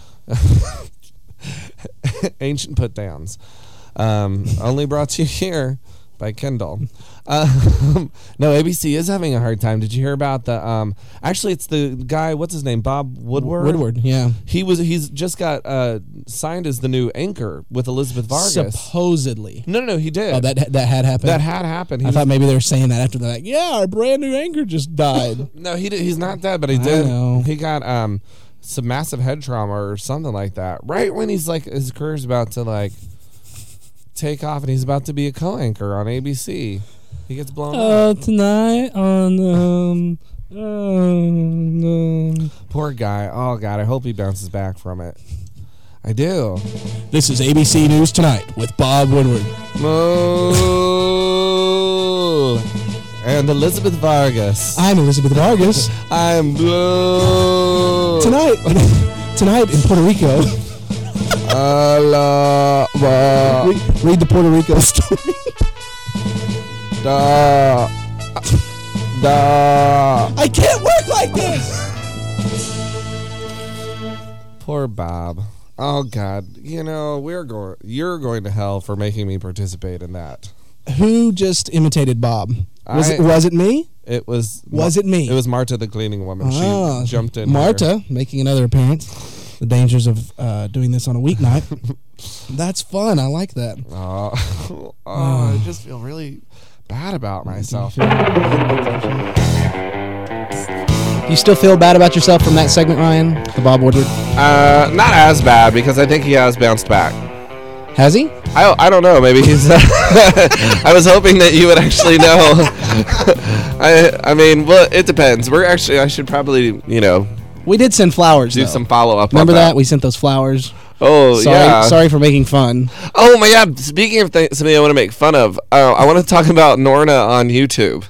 Ancient put downs. Um, only brought to you here by Kendall. Um, no, A B C is having a hard time. Did you hear about the? Um, actually, it's the guy. What's his name? Bob Woodward. Woodward, yeah. He was. He's just got uh, signed as the new anchor with Elizabeth Vargas. Supposedly. No, no, no. He did. Oh, that that had happened. That had happened. He I was- thought maybe they were saying that after they're like, yeah, our brand new anchor just died. No, he did, he's not dead, but he I did. know. He got um some massive head trauma or something like that. Right when he's like his career's about to like take off and he's about to be a co-anchor on A B C. He gets blown Uh, up. tonight on um, um, um Poor guy. Oh god, I hope he bounces back from it. I do. This is A B C News Tonight with Bob Woodward. Moo. And Elizabeth Vargas. I'm Elizabeth Vargas. I'm blue. Tonight, tonight in Puerto Rico. Allah, read, read the Puerto Rico story. Da, da. I can't work like this. Poor Bob. Oh God, you know we're going. You're going to hell for making me participate in that. Who just imitated Bob? Was I, it was it me? It was. Was it me? It was Marta, the cleaning woman. Oh, she jumped in. Marta here. making another appearance. The dangers of uh, doing this on a weeknight. That's fun. I like that. Uh, oh, oh, I just feel really bad about myself. You still feel bad about yourself from that segment, Ryan? The Bob Woodward? Uh, not as bad because I think he has bounced back. Has he? I, I don't know. Maybe he's. I was hoping that you would actually know. I I mean, well, it depends. We're actually. I should probably, you know. We did send flowers. Do though. some follow up. Remember on that? that we sent those flowers. Oh sorry, yeah. Sorry for making fun. Oh my God. Speaking of th- something I want to make fun of, uh, I want to talk about Norna on YouTube.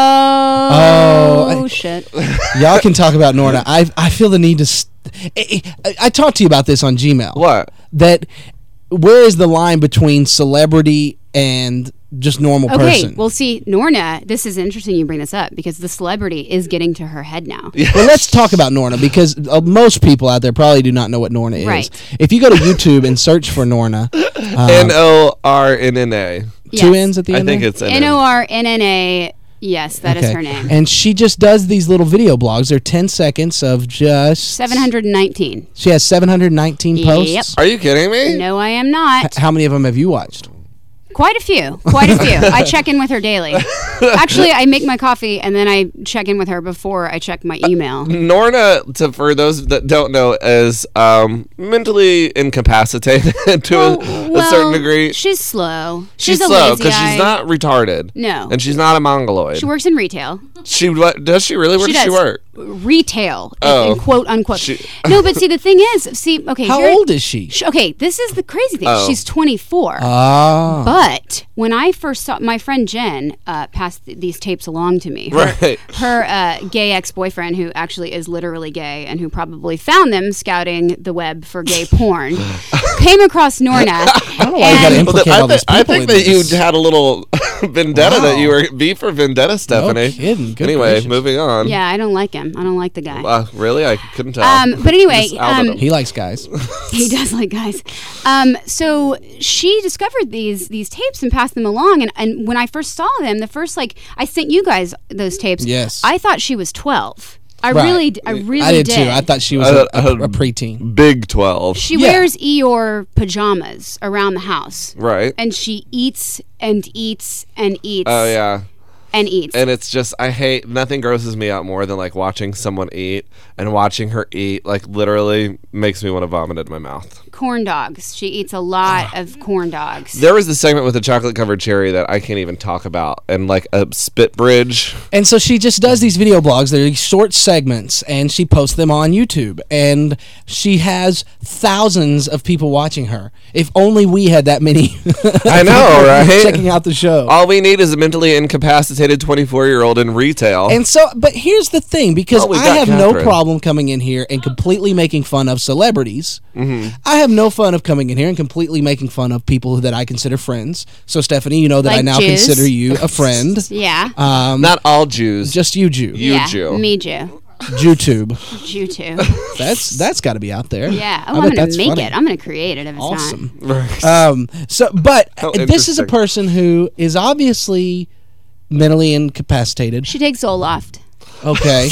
Oh, oh I, shit. Y'all can talk about Norna. I I feel the need to. St- I, I, I talked to you about this on Gmail. What? That where is the line between celebrity and just normal okay, person? Okay, well, see, Norna, this is interesting you bring this up because the celebrity is getting to her head now. Yes. Well, let's talk about Norna because uh, most people out there probably do not know what Norna is. Right. If you go to YouTube and search for Norna, um, N O R N N A. Two N's at the I end. think there? it's N O R N N A. Yes, that okay. is her name. And she just does these little video blogs. They're ten seconds of just seven hundred nineteen. She has seven hundred nineteen posts. Yep. Are you kidding me? No, I am not. H- how many of them have you watched? Quite a few. Quite a few. I check in with her daily. Actually, I make my coffee and then I check in with her before I check my email. Norna, to, for those that don't know, is um, mentally incapacitated to well, a, a well, certain degree. She's slow. She's, she's slow because she's not retarded. No. And she's not a mongoloid. She works in retail. She what, does she really? Where she does does. she work? Retail. Oh. And quote unquote. She, no, but see, the thing is, see, okay. How here, old is she? sh- Okay, this is the crazy thing. Oh. She's twenty-four. Ah. But when I first saw my friend Jen uh, passed th- these tapes along to me. Her, right. Her uh, gay ex-boyfriend, who actually is literally gay and who probably found them scouting the web for gay porn, came across Norna. I don't know why you got to implicate well, all these I, people. I think in that this. you had a little vendetta Wow. that you were V for Vendetta, Stephanie. No kidding. Good anyway, gracious. moving on. Yeah, I don't like him. I don't like the guy. Uh, really? I couldn't tell. Um, but anyway, Just outed um, him. He likes guys. He does like guys. Um, so she discovered these these tapes and passed them along. And, and when I first saw them, the first like I sent you guys those tapes. Yes. I thought she was twelve. I Right. really, d- I really I did, too. I thought she was Uh, a, a, uh, a preteen. Big twelve. She Yeah. wears Eeyore pajamas around the house, Right. and she eats and eats and eats. Oh, yeah. And eats. And it's just, I hate, nothing grosses me out more than like watching someone eat, and watching her eat like literally makes me want to vomit in my mouth. Corn dogs. She eats a lot of corn dogs. There was this segment with a chocolate covered cherry that I can't even talk about, and like a spit bridge. And so she just does these video blogs. They're these short segments, and she posts them on YouTube. And she has thousands of people watching her. If only we had that many. I know, right? Checking out the show. All we need is a mentally incapacitated twenty-four year old in retail. And so, but here's the thing, because Oh, we I got have no Catherine. problem coming in here and completely making fun of celebrities. Mm-hmm. I have no fun of coming in here and completely making fun of people that I consider friends. So, Stephanie, you know that I Like now Jews. consider you a friend. Yeah. Um, Not all Jews. just you, Jew. You yeah. Jew. Me Jew. JewTube. Jew too. That's that's got to be out there. Yeah. I Oh, bet I'm gonna that's make funny. it. I'm gonna create it if it's Awesome. Right. Um, so, but How this is a interesting. person who is obviously mentally incapacitated. not. She takes Zoloft. Okay.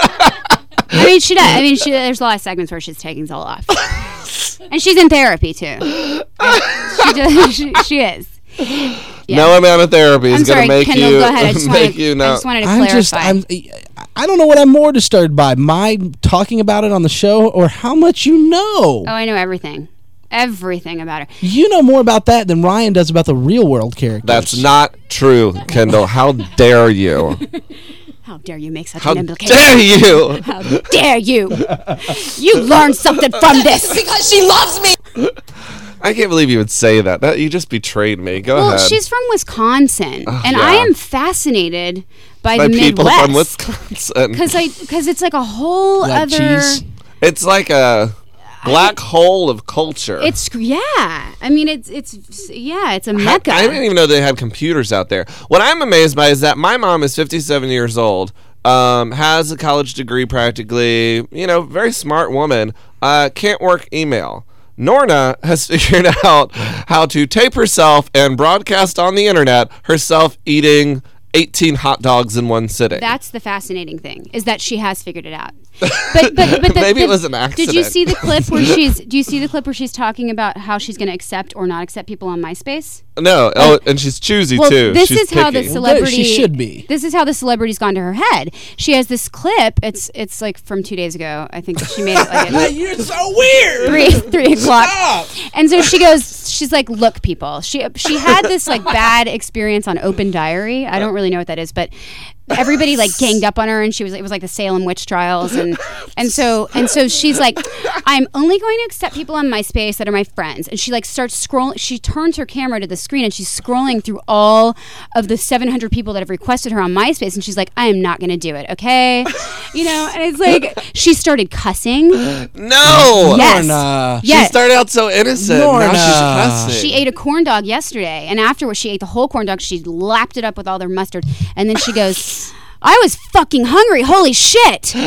I mean, she does. I mean, she, there's a lot of segments where she's taking Zoloft, and she's in therapy too. she, does, she, she is. Yeah. No amount of therapy is I'm going sorry, to make Kendall. you Go ahead. I just, make wanted, you I know. just wanted to I'm clarify. just I'm I don't know what I'm more disturbed by, my talking about it on the show or how much you know. oh, I know everything, everything about her. You know more about that than Ryan does about the real world characters. That's not true, Kendall. How dare you? How dare you make such How an implication? dare you? How dare you? You learned something from this. Because she loves me. I can't believe you would say that. That you just betrayed me. Go well, ahead. she's from Wisconsin, Oh, and yeah. I am fascinated by, By the people Midwest. from Wisconsin. Because I, because it's like a whole Like other. cheese. It's like a black hole of culture. It's yeah. I mean, it's it's yeah. It's a I, mecca. I didn't even know they had computers out there. What I'm amazed by is that my mom is fifty-seven years old, um, has a college degree practically, you know, very smart woman, uh, can't work email. Norna has figured out how to tape herself and broadcast on the internet herself eating eighteen hot dogs in one sitting. That's the fascinating thing, is that she has figured it out. But but, but the, Maybe the, it was an accident. Did you see the clip where she's? Do you see the clip where she's talking about how she's going to accept or not accept people on MySpace? No. Oh, and she's choosy Well, too. this She's is how the picky. celebrity. She should be. This is how the celebrity's gone to her head. She has this clip. It's it's like from two days ago. I think she made it like at You're so weird. three three o'clock. And so she goes. She's like, "Look, people." She she had this like bad experience on Open Diary. I don't really know what that is, but everybody like ganged up on her, and she was it was like the Salem witch trials, and and so and so she's like, I'm only going to accept people on MySpace that are my friends, and she like starts scrolling. She turns her camera to the screen, and she's scrolling through all of the seven hundred people that have requested her on MySpace, and she's like, I am not going to do it, okay, you know, and it's like she started cussing. No. Yes. Norna. She Yes. started out so innocent. Norna. Now she's cussing. She ate a corn dog yesterday, and afterwards she ate the whole corn dog. She lapped it up with all their mustard, and then she goes, I was fucking hungry. Holy shit.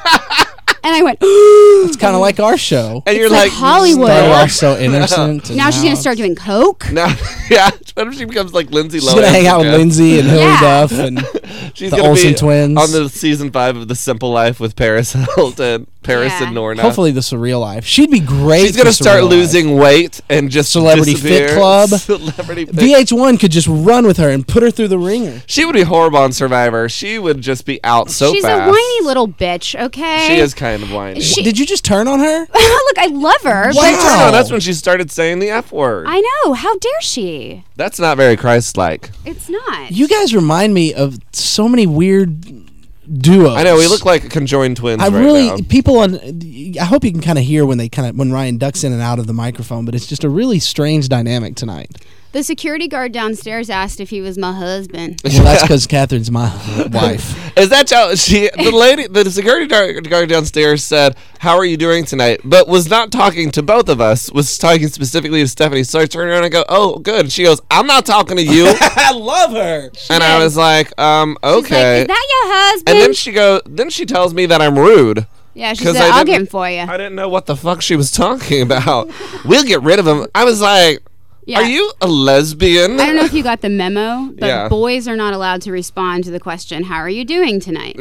And I went, It's kind of like our show. And you're it's like like, Hollywood. Started off so innocent. and Now she's going to start doing coke. now, yeah. What if she becomes like Lindsay Lohan? She's gonna hang out with again? Lindsay and Hilary Yeah. Duff and She's the gonna Olsen be twins. on the season five of The Simple Life with Paris Hilton, Paris Yeah. and Norna. hopefully the Surreal Life. She'd be great. she's gonna for start Surreal Life. losing weight and just Celebrity Fit disappear. Club. Celebrity Fit. V H one could just run with her and put her through the ringer. She would be horrible on Survivor. She would just be out so She's fast. a whiny little bitch, okay? She is kind of whiny. She- Did you just turn on her? Look, I love her. Wow. But No, that's when she started saying the F word. I know. How dare she? That's not very Christ-like. It's not. You guys remind me of so many weird duos. I know, we look like conjoined twins I right really now. people on. I hope you can kind of hear when they kind of when Ryan ducks in and out of the microphone, but it's just a really strange dynamic tonight. The security guard downstairs asked if he was my husband. Well, that's because Catherine's my wife. Is that how she, the lady, the security guard guard downstairs said, how are you doing tonight? But was not talking to both of us, was talking specifically to Stephanie. So I turned around and go, oh, good. And she goes, I'm not talking to you. I love her. And I was like, um, She's like, okay. is that your husband? And then she goes, then she tells me that I'm rude. yeah, she 'cause said, I I'll didn't- get him for you. I didn't know what the fuck she was talking about. We'll get rid of him. I was like, Yeah. are you a lesbian? I don't know if you got the memo, but Yeah. boys are not allowed to respond to the question, how are you doing tonight?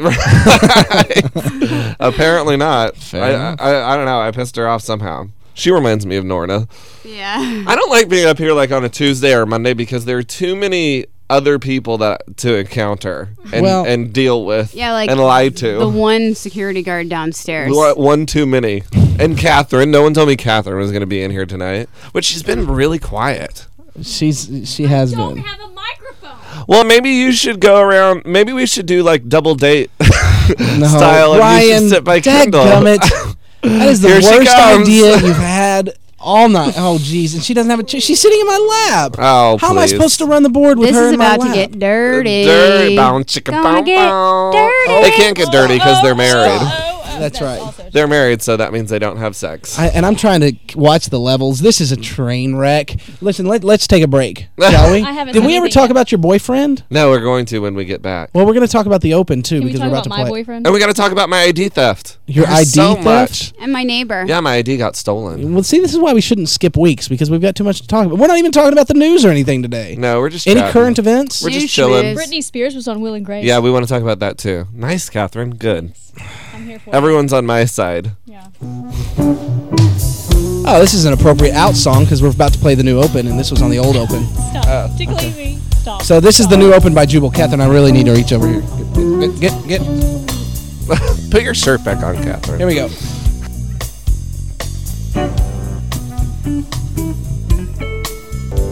Apparently not. Fair I, enough. I, I don't know. I pissed her off somehow. She reminds me of Norna. Yeah. I don't like being up here like on a Tuesday or Monday because there are too many other people that to encounter and, Well- and deal with Yeah, like and lie to. the one security guard downstairs. One one too many. And Catherine. No one told me Catherine was going to be in here tonight, but she's been really quiet. She's she has Don't been. have a microphone. Well, maybe you should go around. Maybe we should do like double date No, style. and you Ryan, should sit by Kendall. dadgummit. That is the Here she worst comes. idea you've had all night. Oh, jeez, and she doesn't have a. Ch- she's sitting in my lap. Oh, How am I please. supposed to run the board with This her is in my about to lap? get dirty. Dirty, bound chicken, Gonna bound, get bound. dirty. They can't get dirty because they're married. That's right. They're married, so that means they don't have sex. I, and I'm trying to k- watch the levels. This is a train wreck. Listen, let, let's take a break, shall we? I haven't Did said we ever anything talk yet. about your boyfriend? No, we're going to when we get back. Well, we're going to talk about the Open too Can we because talk we're about, about to my play. boyfriend? And we got to talk about my I D theft. Your There's I D so theft? much. And my neighbor. Yeah, my I D got stolen. Well, see, this is why we shouldn't skip weeks because we've got too much to talk about. We're not even talking about the news or anything today. No, we're just Any chatting. current events? We're just News chilling. schmiz. Britney Spears was on Will and Grace. Yeah, we want to talk about that too. Nice, Catherine. Good. I'm here for Everyone's on my side. it. Yeah. Oh, this is an appropriate out song because we're about to play the new Open, and this was on the old Open. Stop tickling me. Stop. So this is the new Open by Jubal. Catherine, I really need to reach over here. Get, get, get. Put your shirt back on, Catherine. Here we go.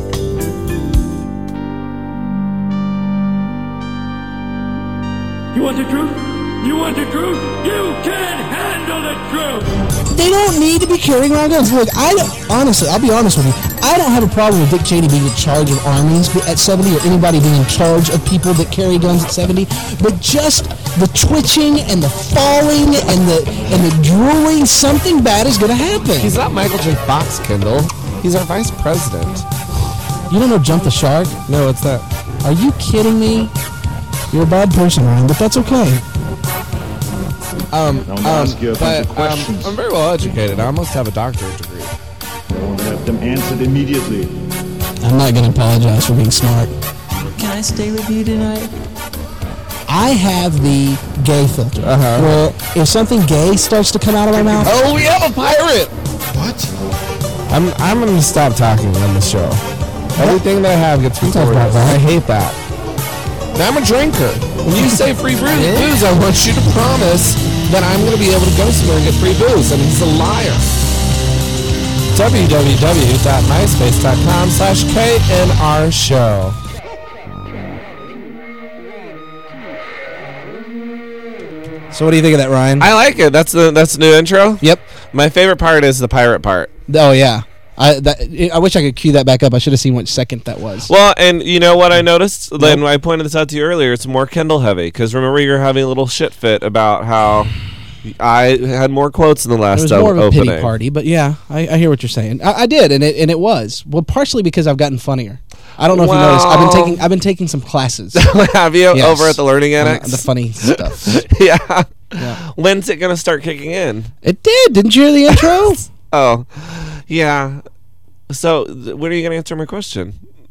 You want want the truth? You want the truth? You can't handle the truth! They don't need to be carrying around guns. Look, I don't, honestly, I'll be honest with you. I don't have a problem with Dick Cheney being in charge of armies at seventy, or anybody being in charge of people that carry guns at seventy. But just the twitching and the falling and the and the drooling, something bad is going to happen. He's not Michael J. Fox, Kendall. He's our vice president. You don't know Jump the Shark? No, what's that? Are you kidding me? You're a bad person, Ryan, but that's okay. Um, I'm gonna um, ask you a bunch but of questions. um, I'm very well educated. I almost have a doctorate degree. I want to have them answered immediately. I'm not going to apologize for being smart. Can I stay with you tonight? I have the gay filter. Uh-huh. Where if something gay starts to come out of my mouth... Oh, we have a pirate! What? I'm I'm gonna stop talking on the show. Everything that I have gets talk recorded. about that. I hate that. Now, I'm a drinker. When you say free booze, booze, I want you to promise that I'm gonna be able to go somewhere and get free booze, and he's a liar. www.myspace.com slash KNR show. So what do you think of that, Ryan? I like it. That's the that's the new intro. Yep. My favorite part is the pirate part. Oh, yeah. I that, I wish I could cue that back up. I should have seen which second that was. Well, and you know what I noticed? Then I pointed this out to you earlier. It's more Kendall heavy, because remember you were having a little shit fit about how I had more quotes in the last It was o- more of a opening. pity party, but yeah, I, I hear what you're saying. I, I did, and it and it was well partially because I've gotten funnier. I don't know if Well- you noticed. I've been taking I've been taking some classes. Have you Yes. over at the Learning On Annex? the funny stuff. yeah. Yeah. When's it gonna start kicking in? It did. Didn't you hear the intro? Oh, yeah. So, th- when are you gonna answer my question?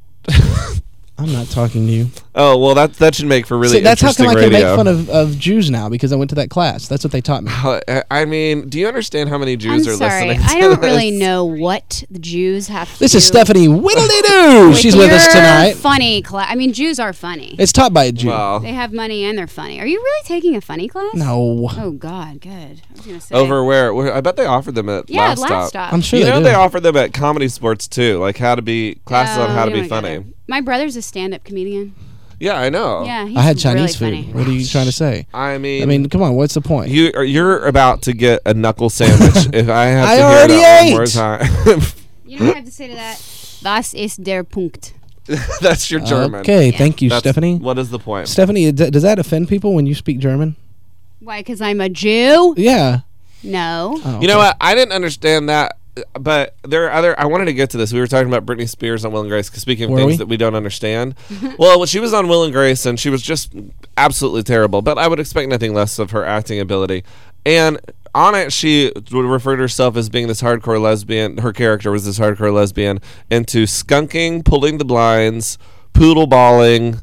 I'm not talking to you. Oh, well, that that should make for really See, that's how interesting come I can radio. make fun of, of Jews now, because I went to that class. That's what they taught me. Uh, I mean, do you understand how many I'm Jews are sorry. listening to I don't this? really know what the Jews have to This do is Stephanie Whittledee-Doo. with She's with us your tonight. funny class. I mean, Jews are funny. It's taught by a Jew. Well, They have money and they're funny. Are you really taking a funny class? No. Oh, God. Good. I was going to say. over where? where? I bet they offered them at Yeah, Last Last Stop. Stop. I'm sure you they know do. they offered them at Comedy Sports too, like how to be classes on Oh, how to you be don't get funny. it. My brother's a stand-up comedian. Yeah, I know. Yeah, he's I had really Chinese funny. food. What are you trying to say? I mean, I mean, come on. What's the point? you are, you're about to get a knuckle sandwich if I have I to already hear that ate. one more time. You know what I have to say to that? Was ist der Punkt? That's your German. Okay, thank you, That's- Stephanie. What is the point? Stephanie, d- does that offend people when you speak German? Why, because I'm a Jew? Yeah. No. Oh, You know okay. what? I didn't understand that, but there are other. I wanted to get to this. We were talking about Britney Spears on Will and Grace. 'Cause speaking of Were things we? that we don't understand, well, she was on Will and Grace, and she was just absolutely terrible. But I would expect nothing less of her acting ability. And on it, she would refer to herself as being this hardcore lesbian. Her character was this hardcore lesbian into skunking, pulling the blinds, poodle balling,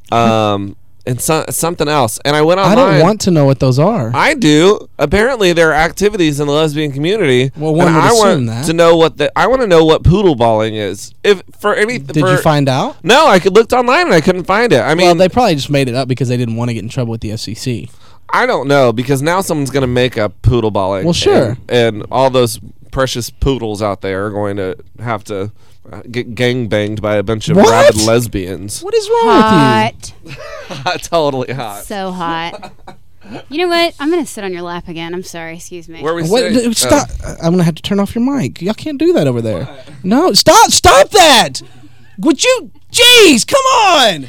um, and so, something else. And I went I online. don't want to know what those are. I do. Apparently, there are activities in the lesbian community. Well, one and would I assume want that. to know what the. I want to know what poodle balling is. If for any. Did for, you find out? No, I could looked online and I couldn't find it. I mean, Well, they probably just made it up because they didn't want to get in trouble with the F C C. I don't know because now someone's going to make up poodle balling. Well, sure. And, and all those precious poodles out there are going to have to uh, get gang banged by a bunch of What? rabid lesbians. What is wrong Hot. Totally hot. So hot. You know what? I'm going to sit on your lap again. I'm sorry. Excuse me. Where we with you? sitting? What, stop. I'm going to have to turn off your mic. Y'all can't do that over there. No, stop. Stop that. Would you? Jeez, come on.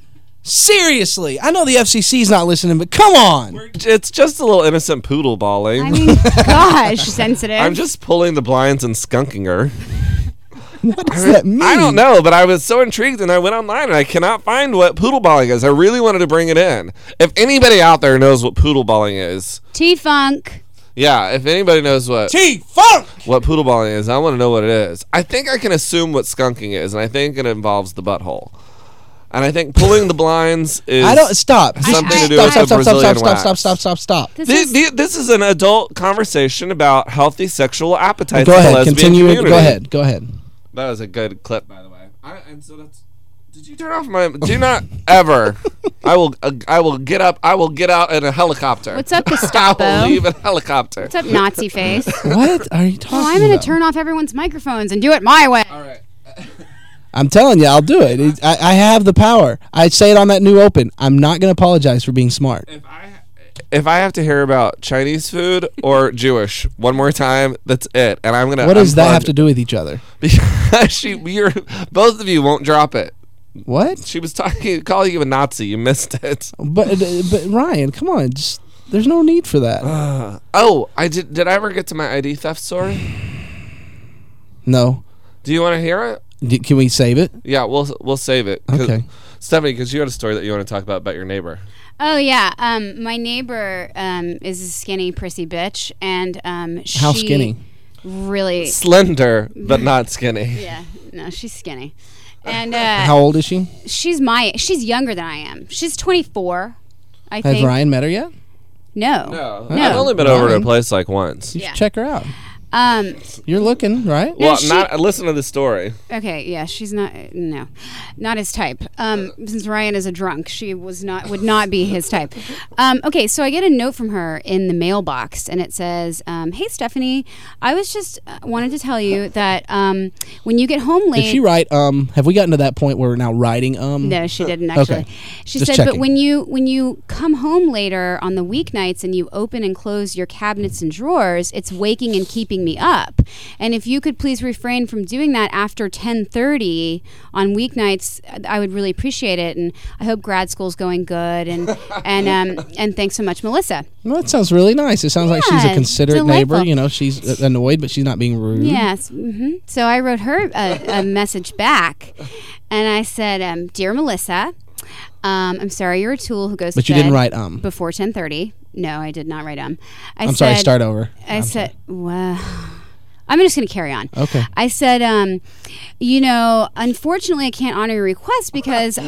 Seriously. I know the F C C's not listening, but come on. It's just a little innocent poodle balling. I mean, gosh, sensitive. I'm just pulling the blinds and skunking her. What does that mean? I don't know, but I was so intrigued and I went online and I cannot find what poodle balling is. I really wanted to bring it in. If anybody out there knows what poodle balling is, T-Funk. yeah, if anybody knows what T-Funk! what poodle balling is, I want to know what it is. I think I can assume what skunking is, and I think it involves the butthole. And I think pulling the blinds is I don't stop. something I- to do I- with Stop, the stop, stop, Brazilian stop, wax. stop, stop, stop, stop, stop. This Th- is, th- This is an adult conversation about healthy sexual appetites. Go in the ahead. lesbian Continue. community. Go ahead. Go ahead. That was a good clip, by the way. I, and so that's. Did you turn off my? Do not ever. I will. Uh, I will get up. I will get out in a helicopter. What's up, I Gestapo? will leave in a helicopter. What's up, Nazi face? What are you talking Well, I'm going to about? turn off everyone's microphones and do it my way. All right. I'm telling you, I'll do it. It- I, I have the power. I say it on that new open. I'm not going to apologize for being smart. If I if I have to hear about Chinese food or Jewish one more time, that's it. And I'm gonna. What does that unplug- have to do with each other? Because she, you're both of you won't drop it. What? She was talking, calling you a Nazi. You missed it. But but Ryan, come on, just, there's no need for that. Uh, oh, I did. Did I ever get to my I D theft story? No. Do you want to hear it? D- can we save it? Yeah, we'll we'll save it. 'Cause- Okay. Stephanie, because you had a story that you want to talk about about your neighbor. Oh yeah, um, my neighbor um, is a skinny, prissy bitch, and um, she How skinny? Really Slender, but not skinny. Yeah, no, she's skinny, and uh, How old is she? she's my she's younger than I am. She's twenty-four, I Has think. Ryan met her yet? No, No, no. I've only been over to a Ryan. place like once. You Yeah. should check her out. Um, You're looking, right? No, Well, she- not listen to the story. Okay, yeah, she's not no, not his type. Um, since Ryan is a drunk, she was not would not be his type. Um, okay, so I get a note from her in the mailbox, and it says, um, "Hey Stephanie, I was just uh, wanted to tell you that um, when you get home late." Did she write? Um, have we gotten to that point where we're now writing? Um, No, she didn't actually. Okay. She Just said, checking. "But when you when you come home later on the weeknights and you open and close your cabinets and drawers, it's waking and keeping me up. And if you could please refrain from doing that after ten thirty on weeknights, I would really appreciate it. And I hope grad school's going good. And and um and thanks so much, Melissa." Well, that sounds really nice. It sounds like she's a Yeah, considerate neighbor. delightful. You know, she's uh, annoyed, but she's not being rude. Yes. hmm So I wrote her a, a message back, and I said, um, "Dear Melissa, um, I'm sorry you're a tool who goes But to you bed didn't write, um. before ten thirty. No, I did not write um. I I'm said, sorry, start over. I I'm said, well, I'm just going to carry on. Okay. I said, um, you know, unfortunately, I can't honor your request because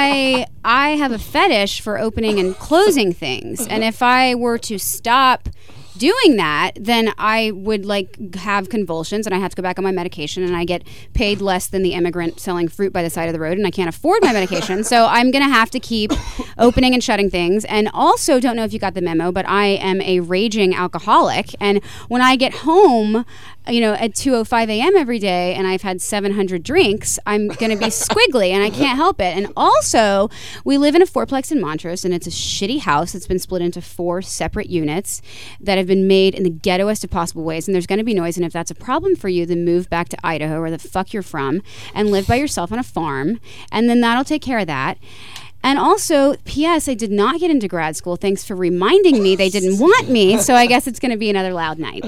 I I have a fetish for opening and closing things, and if I were to stop doing that, then I would like have convulsions and I have to go back on my medication, and I get paid less than the immigrant selling fruit by the side of the road, and I can't afford my medication. So I'm going to have to keep opening and shutting things. And also, don't know if you got the memo, but I am a raging alcoholic. And when I get home, you know, at two oh five a.m. every day and I've had seven hundred drinks, I'm going to be squiggly and I can't help it. And also, we live in a fourplex in Montrose, and it's a shitty house that's been split into four separate units that have been made in the ghettoest of possible ways, and there's going to be noise. And if that's a problem for you, then move back to Idaho, where the fuck you're from, and live by yourself on a farm, and then that'll take care of that. And also, P S I did not get into grad school. Thanks for reminding me they didn't want me, so I guess it's going to be another loud night.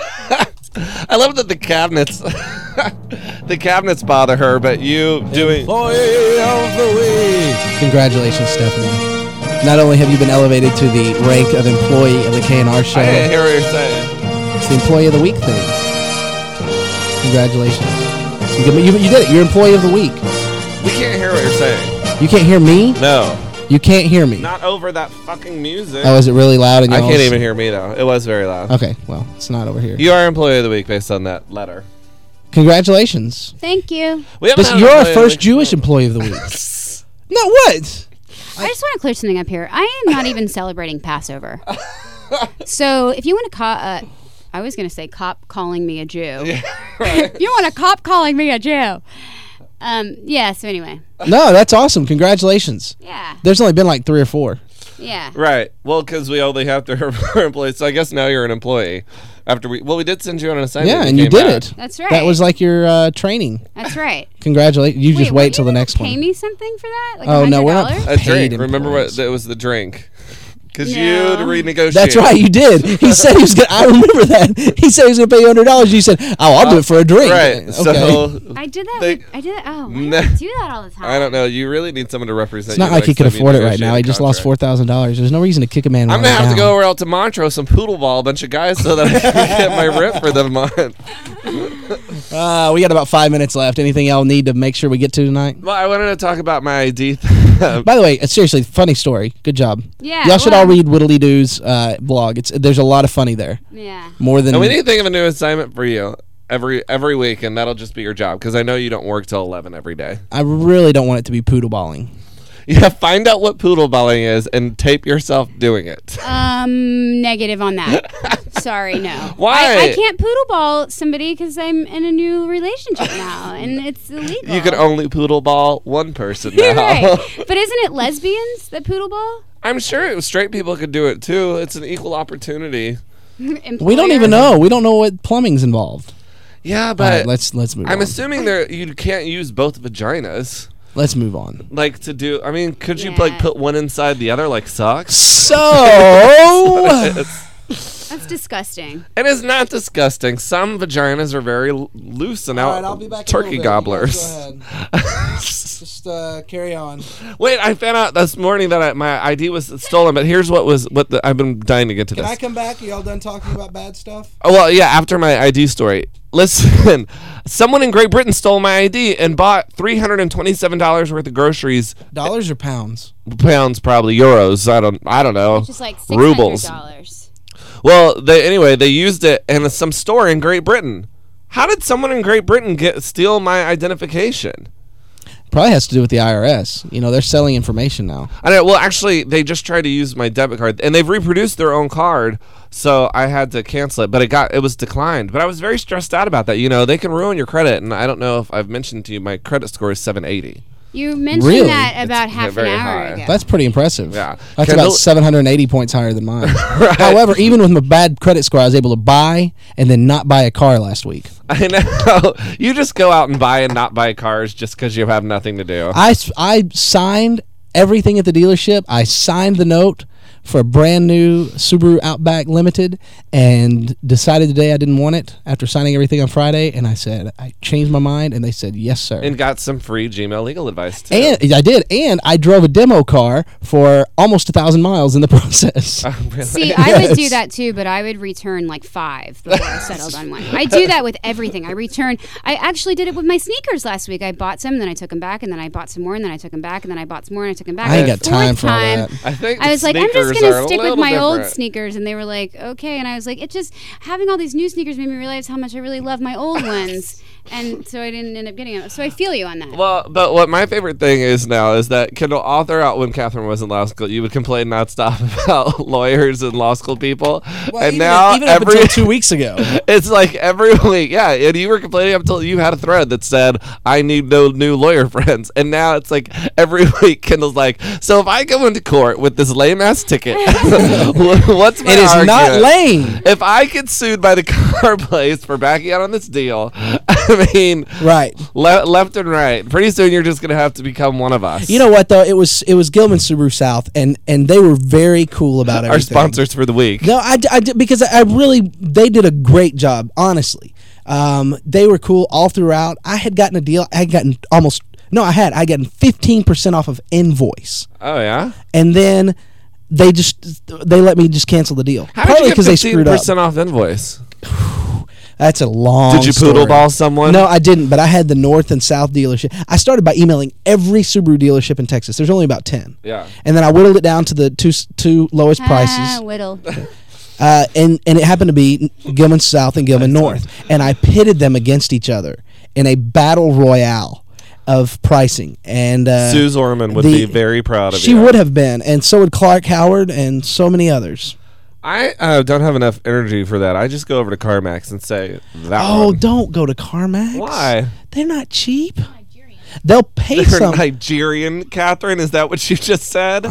I love that the cabinets, the cabinets bother her, but you doing Employee of the week. Congratulations, Stephanie. Not only have you been elevated to the rank of employee of the K and R show, I didn't hear what you're saying. it's the employee of the week thing. Congratulations. You, can- you, you did it. You're employee of the week. We can't hear what you're saying. You can't hear me? No. You can't hear me. Not over that fucking music. Oh, is it really loud? In I y'all's? can't even hear me though. It was very loud. Okay, well, it's not over here. You are employee of the week based on that letter. Congratulations. Thank you. We haven't This, had an you're our employee of the first week. Jewish employee of the week. No, what? I just want to clear something up here. I am not even celebrating Passover. So if you want to call, uh, I was going to say cop calling me a Jew. Yeah, right. If you want a cop calling me a Jew. Um, yeah, so anyway. No, that's awesome. Congratulations. Yeah. There's only been like three or four. Yeah. Right. Well, because we only have to our employees. So I guess now you're an employee. After we, well, we did send you on an assignment. Yeah, and you came did back. it. That's right. That was like your uh, training. That's right. Congratulations. You Wait, just wait wait till the next Pay one. me something for that? Like Oh, no, we're not- one hundred dollars? A Paid drink. Remember what? employees. That was the drink. Because No. you had to renegotiate. That's right, you did. He said he was going to, I remember that. He said he was going to pay you one hundred dollars. You said, oh, I'll do it for a drink. Right. Okay. So I did that. They- with, I did that. Oh, why No. do I do that all the time? I don't know. You really need someone to represent It's you. not the like he next could time you afford it right negotiate now. a He just lost contract. four thousand dollars. There's no reason to kick a man I'm while gonna have he's to down. go out to Montrose and poodle ball a bunch of guys so that I can get my rent for the month. Uh, we got about five minutes left. Anything y'all need to make sure we get to tonight? Well, I wanted to talk about my I D. By the way, uh, seriously, funny story. Good job. Yeah, Y'all should well- all read Whittledy Doo's uh, blog. It's there's a lot of funny there. Yeah. More than And we need to think of a new assignment for you every every week, and that'll just be your job because I know you don't work till eleven every day. I really don't want it to be poodle balling. Yeah, find out what poodle balling is and tape yourself doing it. Um, negative on that. sorry, no. Why? I, I can't poodle ball somebody because I'm in a new relationship now, and it's illegal. You can only poodle ball one person now. Right. But isn't it lesbians that poodle ball? I'm sure straight people could do it too. It's an equal opportunity. We don't even know. We don't know what plumbing's involved. Yeah, but All right, let's let's move I'm on. assuming there you can't use both vaginas. Let's move on. Like to do. I mean, could you like put one inside the other like socks? So That's disgusting. It is not disgusting. Some vaginas are very l- loose and All out right, I'll be back in a turkey little bit. You guys gobblers. go ahead. Just uh, carry on. Wait, I found out this morning that I, my I D was stolen. But here's what was what the, I've been dying to get to Can this. I come back? Are y'all done talking about bad stuff? Oh, well, yeah. After my I D story, listen. Someone in Great Britain stole my I D and bought three hundred and twenty-seven dollars worth of groceries. Dollars or pounds? Pounds, probably euros. I don't. I don't know. Which is like six hundred dollars. Rubles. Well, they anyway they used it in some store in Great Britain. How did someone in Great Britain get steal my identification? Probably has to do with the I R S. You know, they're selling information now. I know. Well, actually, they just tried to use my debit card, and they've reproduced their own card, so I had to cancel it. But it got it was declined. But I was very stressed out about that. You know, they can ruin your credit, and I don't know if I've mentioned to you my credit score is seven eighty. You mentioned Really? that about It's half an very hour high. ago. That's pretty impressive. Yeah. That's Kendall- about seven hundred eighty points higher than mine. Right. However, even with my bad credit score, I was able to buy and then not buy a car last week. I know. You just go out and buy and not buy cars just because you have nothing to do. I, s- I signed everything at the dealership. I signed the note for a brand new Subaru Outback Limited and decided today I didn't want it after signing everything on Friday. And I said, I changed my mind. And they said, yes, sir. And got some free Gmail legal advice, too. And I did. And I drove a demo car for almost a thousand miles in the process. Oh, really? See, I would do that too, but I would return like five before I settled on one. I do that with everything. I return. I actually did it with my sneakers last week. I bought some, then I took them back, and then I bought some more, and then I took them back, and then I bought some more, and I took them back. I ain't The got time fourth for all time, that. I think I the was like, I'm just sneakers going are to a stick with little my old different. sneakers. And they were like, okay. And I was like, it just, having all these new sneakers made me realize how much I really love my old ones. And so I didn't end up getting them. So I feel you on that. Well, but what my favorite thing is now is that Kendall, all throughout when Catherine was in law school, you would complain nonstop about lawyers and law school people. Well, and even, now even up every until two weeks ago. it's like every week, yeah. And you were complaining up until you had a thread that said, "I need no new lawyer friends." And now it's like every week, Kendall's like, "So if I go into court with this lame ass ticket, what's my It is argument? not lame. If I get sued by the car place for backing out on this deal, I mean, Right. le- left and right. Pretty soon, you're just gonna have to become one of us." You know what, though? It was it was Gilman Subaru South, and, and they were very cool about our everything. sponsors for the week. No, I, d- I d- because I really, they did a great job, honestly. Um, they were cool all throughout. I had gotten a deal. I had gotten almost, no, I had. I had gotten fifteen percent off of invoice. Oh yeah. And then they just, they let me just cancel the deal. How did Partly you get because they fifteen screwed up. percent off invoice? That's a long Did you poodle story. ball someone? No, I didn't, but I had the North and South dealership. I started by emailing every Subaru dealership in Texas. There's only about ten. Yeah. And then I whittled it down to the two two lowest Ah, prices. whittle. Uh, and, and it happened to be Gilman South and Gilman North. And I pitted them against each other in a battle royale of pricing. And uh, Sue Zorman would the- be very proud of she you. would have been. And so would Clark Howard and so many others. I uh, don't have enough energy for that. I just go over to CarMax and say that. Oh, one. don't go to CarMax. Why? They're not cheap. They'll pay They're some. Nigerian, Catherine. Is that what you just said?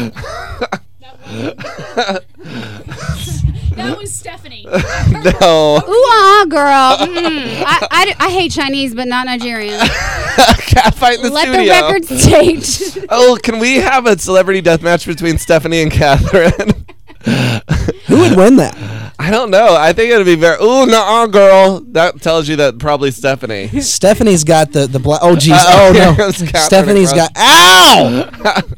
That was Stephanie. No. Ooh, ah, girl. Mm. I, I, I hate Chinese, but not Nigerian. Cat fight in the Let studio. the record state. Oh, can we have a celebrity death match between Stephanie and Catherine? Who would win that? I don't know. I think it would be very. Ooh, no, girl. That tells you that probably Stephanie. Stephanie's got the the black. Oh, jeez. Uh, oh here no. comes Catherine Stephanie's across- got. Ow!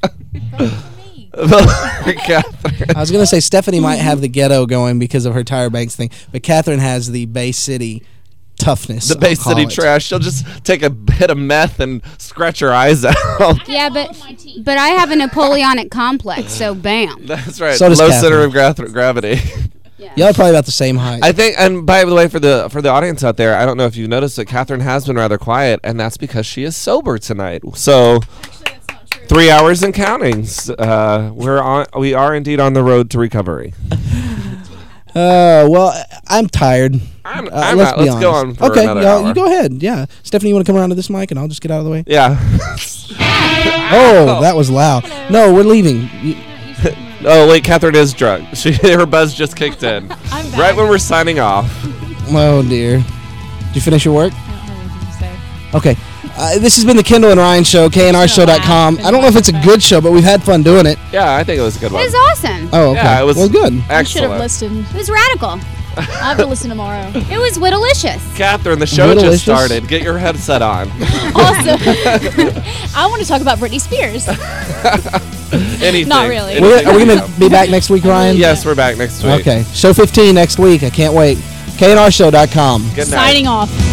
Catherine. I was gonna say Stephanie might have the ghetto going because of her Tyra Banks thing, but Catherine has the Bay City toughness. The Bay I'll call City it. trash. She'll just take a hit of meth and scratch her eyes out. Yeah, but but I have a Napoleonic complex, so bam. That's right. So does Low Catherine. center of gra- gravity. Y'all are probably about the same height. I think, and by the way, for the for the audience out there, I don't know if you've noticed that Catherine has been rather quiet, and that's because she is sober tonight. So, three hours and counting. Uh, we're on. We are indeed on the road to recovery. Uh, well, I'm tired. I'm, Uh, I'm let's not. be Let's honest. go on for okay, another y'all, hour. you go ahead. Yeah, Stephanie, you want to come around to this mic and I'll just get out of the way. Yeah. Oh, that was loud. No, we're leaving. You, Oh wait, Catherine is drunk. She her buzz just kicked in. I'm back. Right when we're signing off. oh dear. Did you finish your work? I don't have anything to say. Okay. Uh, this has been the Kendall and Ryan Show, K N R show dot com. I don't know if it's a good show, but we've had fun doing it. Yeah, I think it was a good It one. was awesome. Oh, okay. Yeah, it was well, good. You should excellent. have listened. It was radical. I'll have to listen tomorrow. It was whittlicious. Catherine, the show Little just Licious. started. Get your headset on. Also, I want to talk about Britney Spears. Anything. Not really. Anything We're, are we you going know. to be back next week, Ryan? Yes, we're back next week. Okay. Show fifteen next week. I can't wait. K N R show dot com. Good night. Signing off.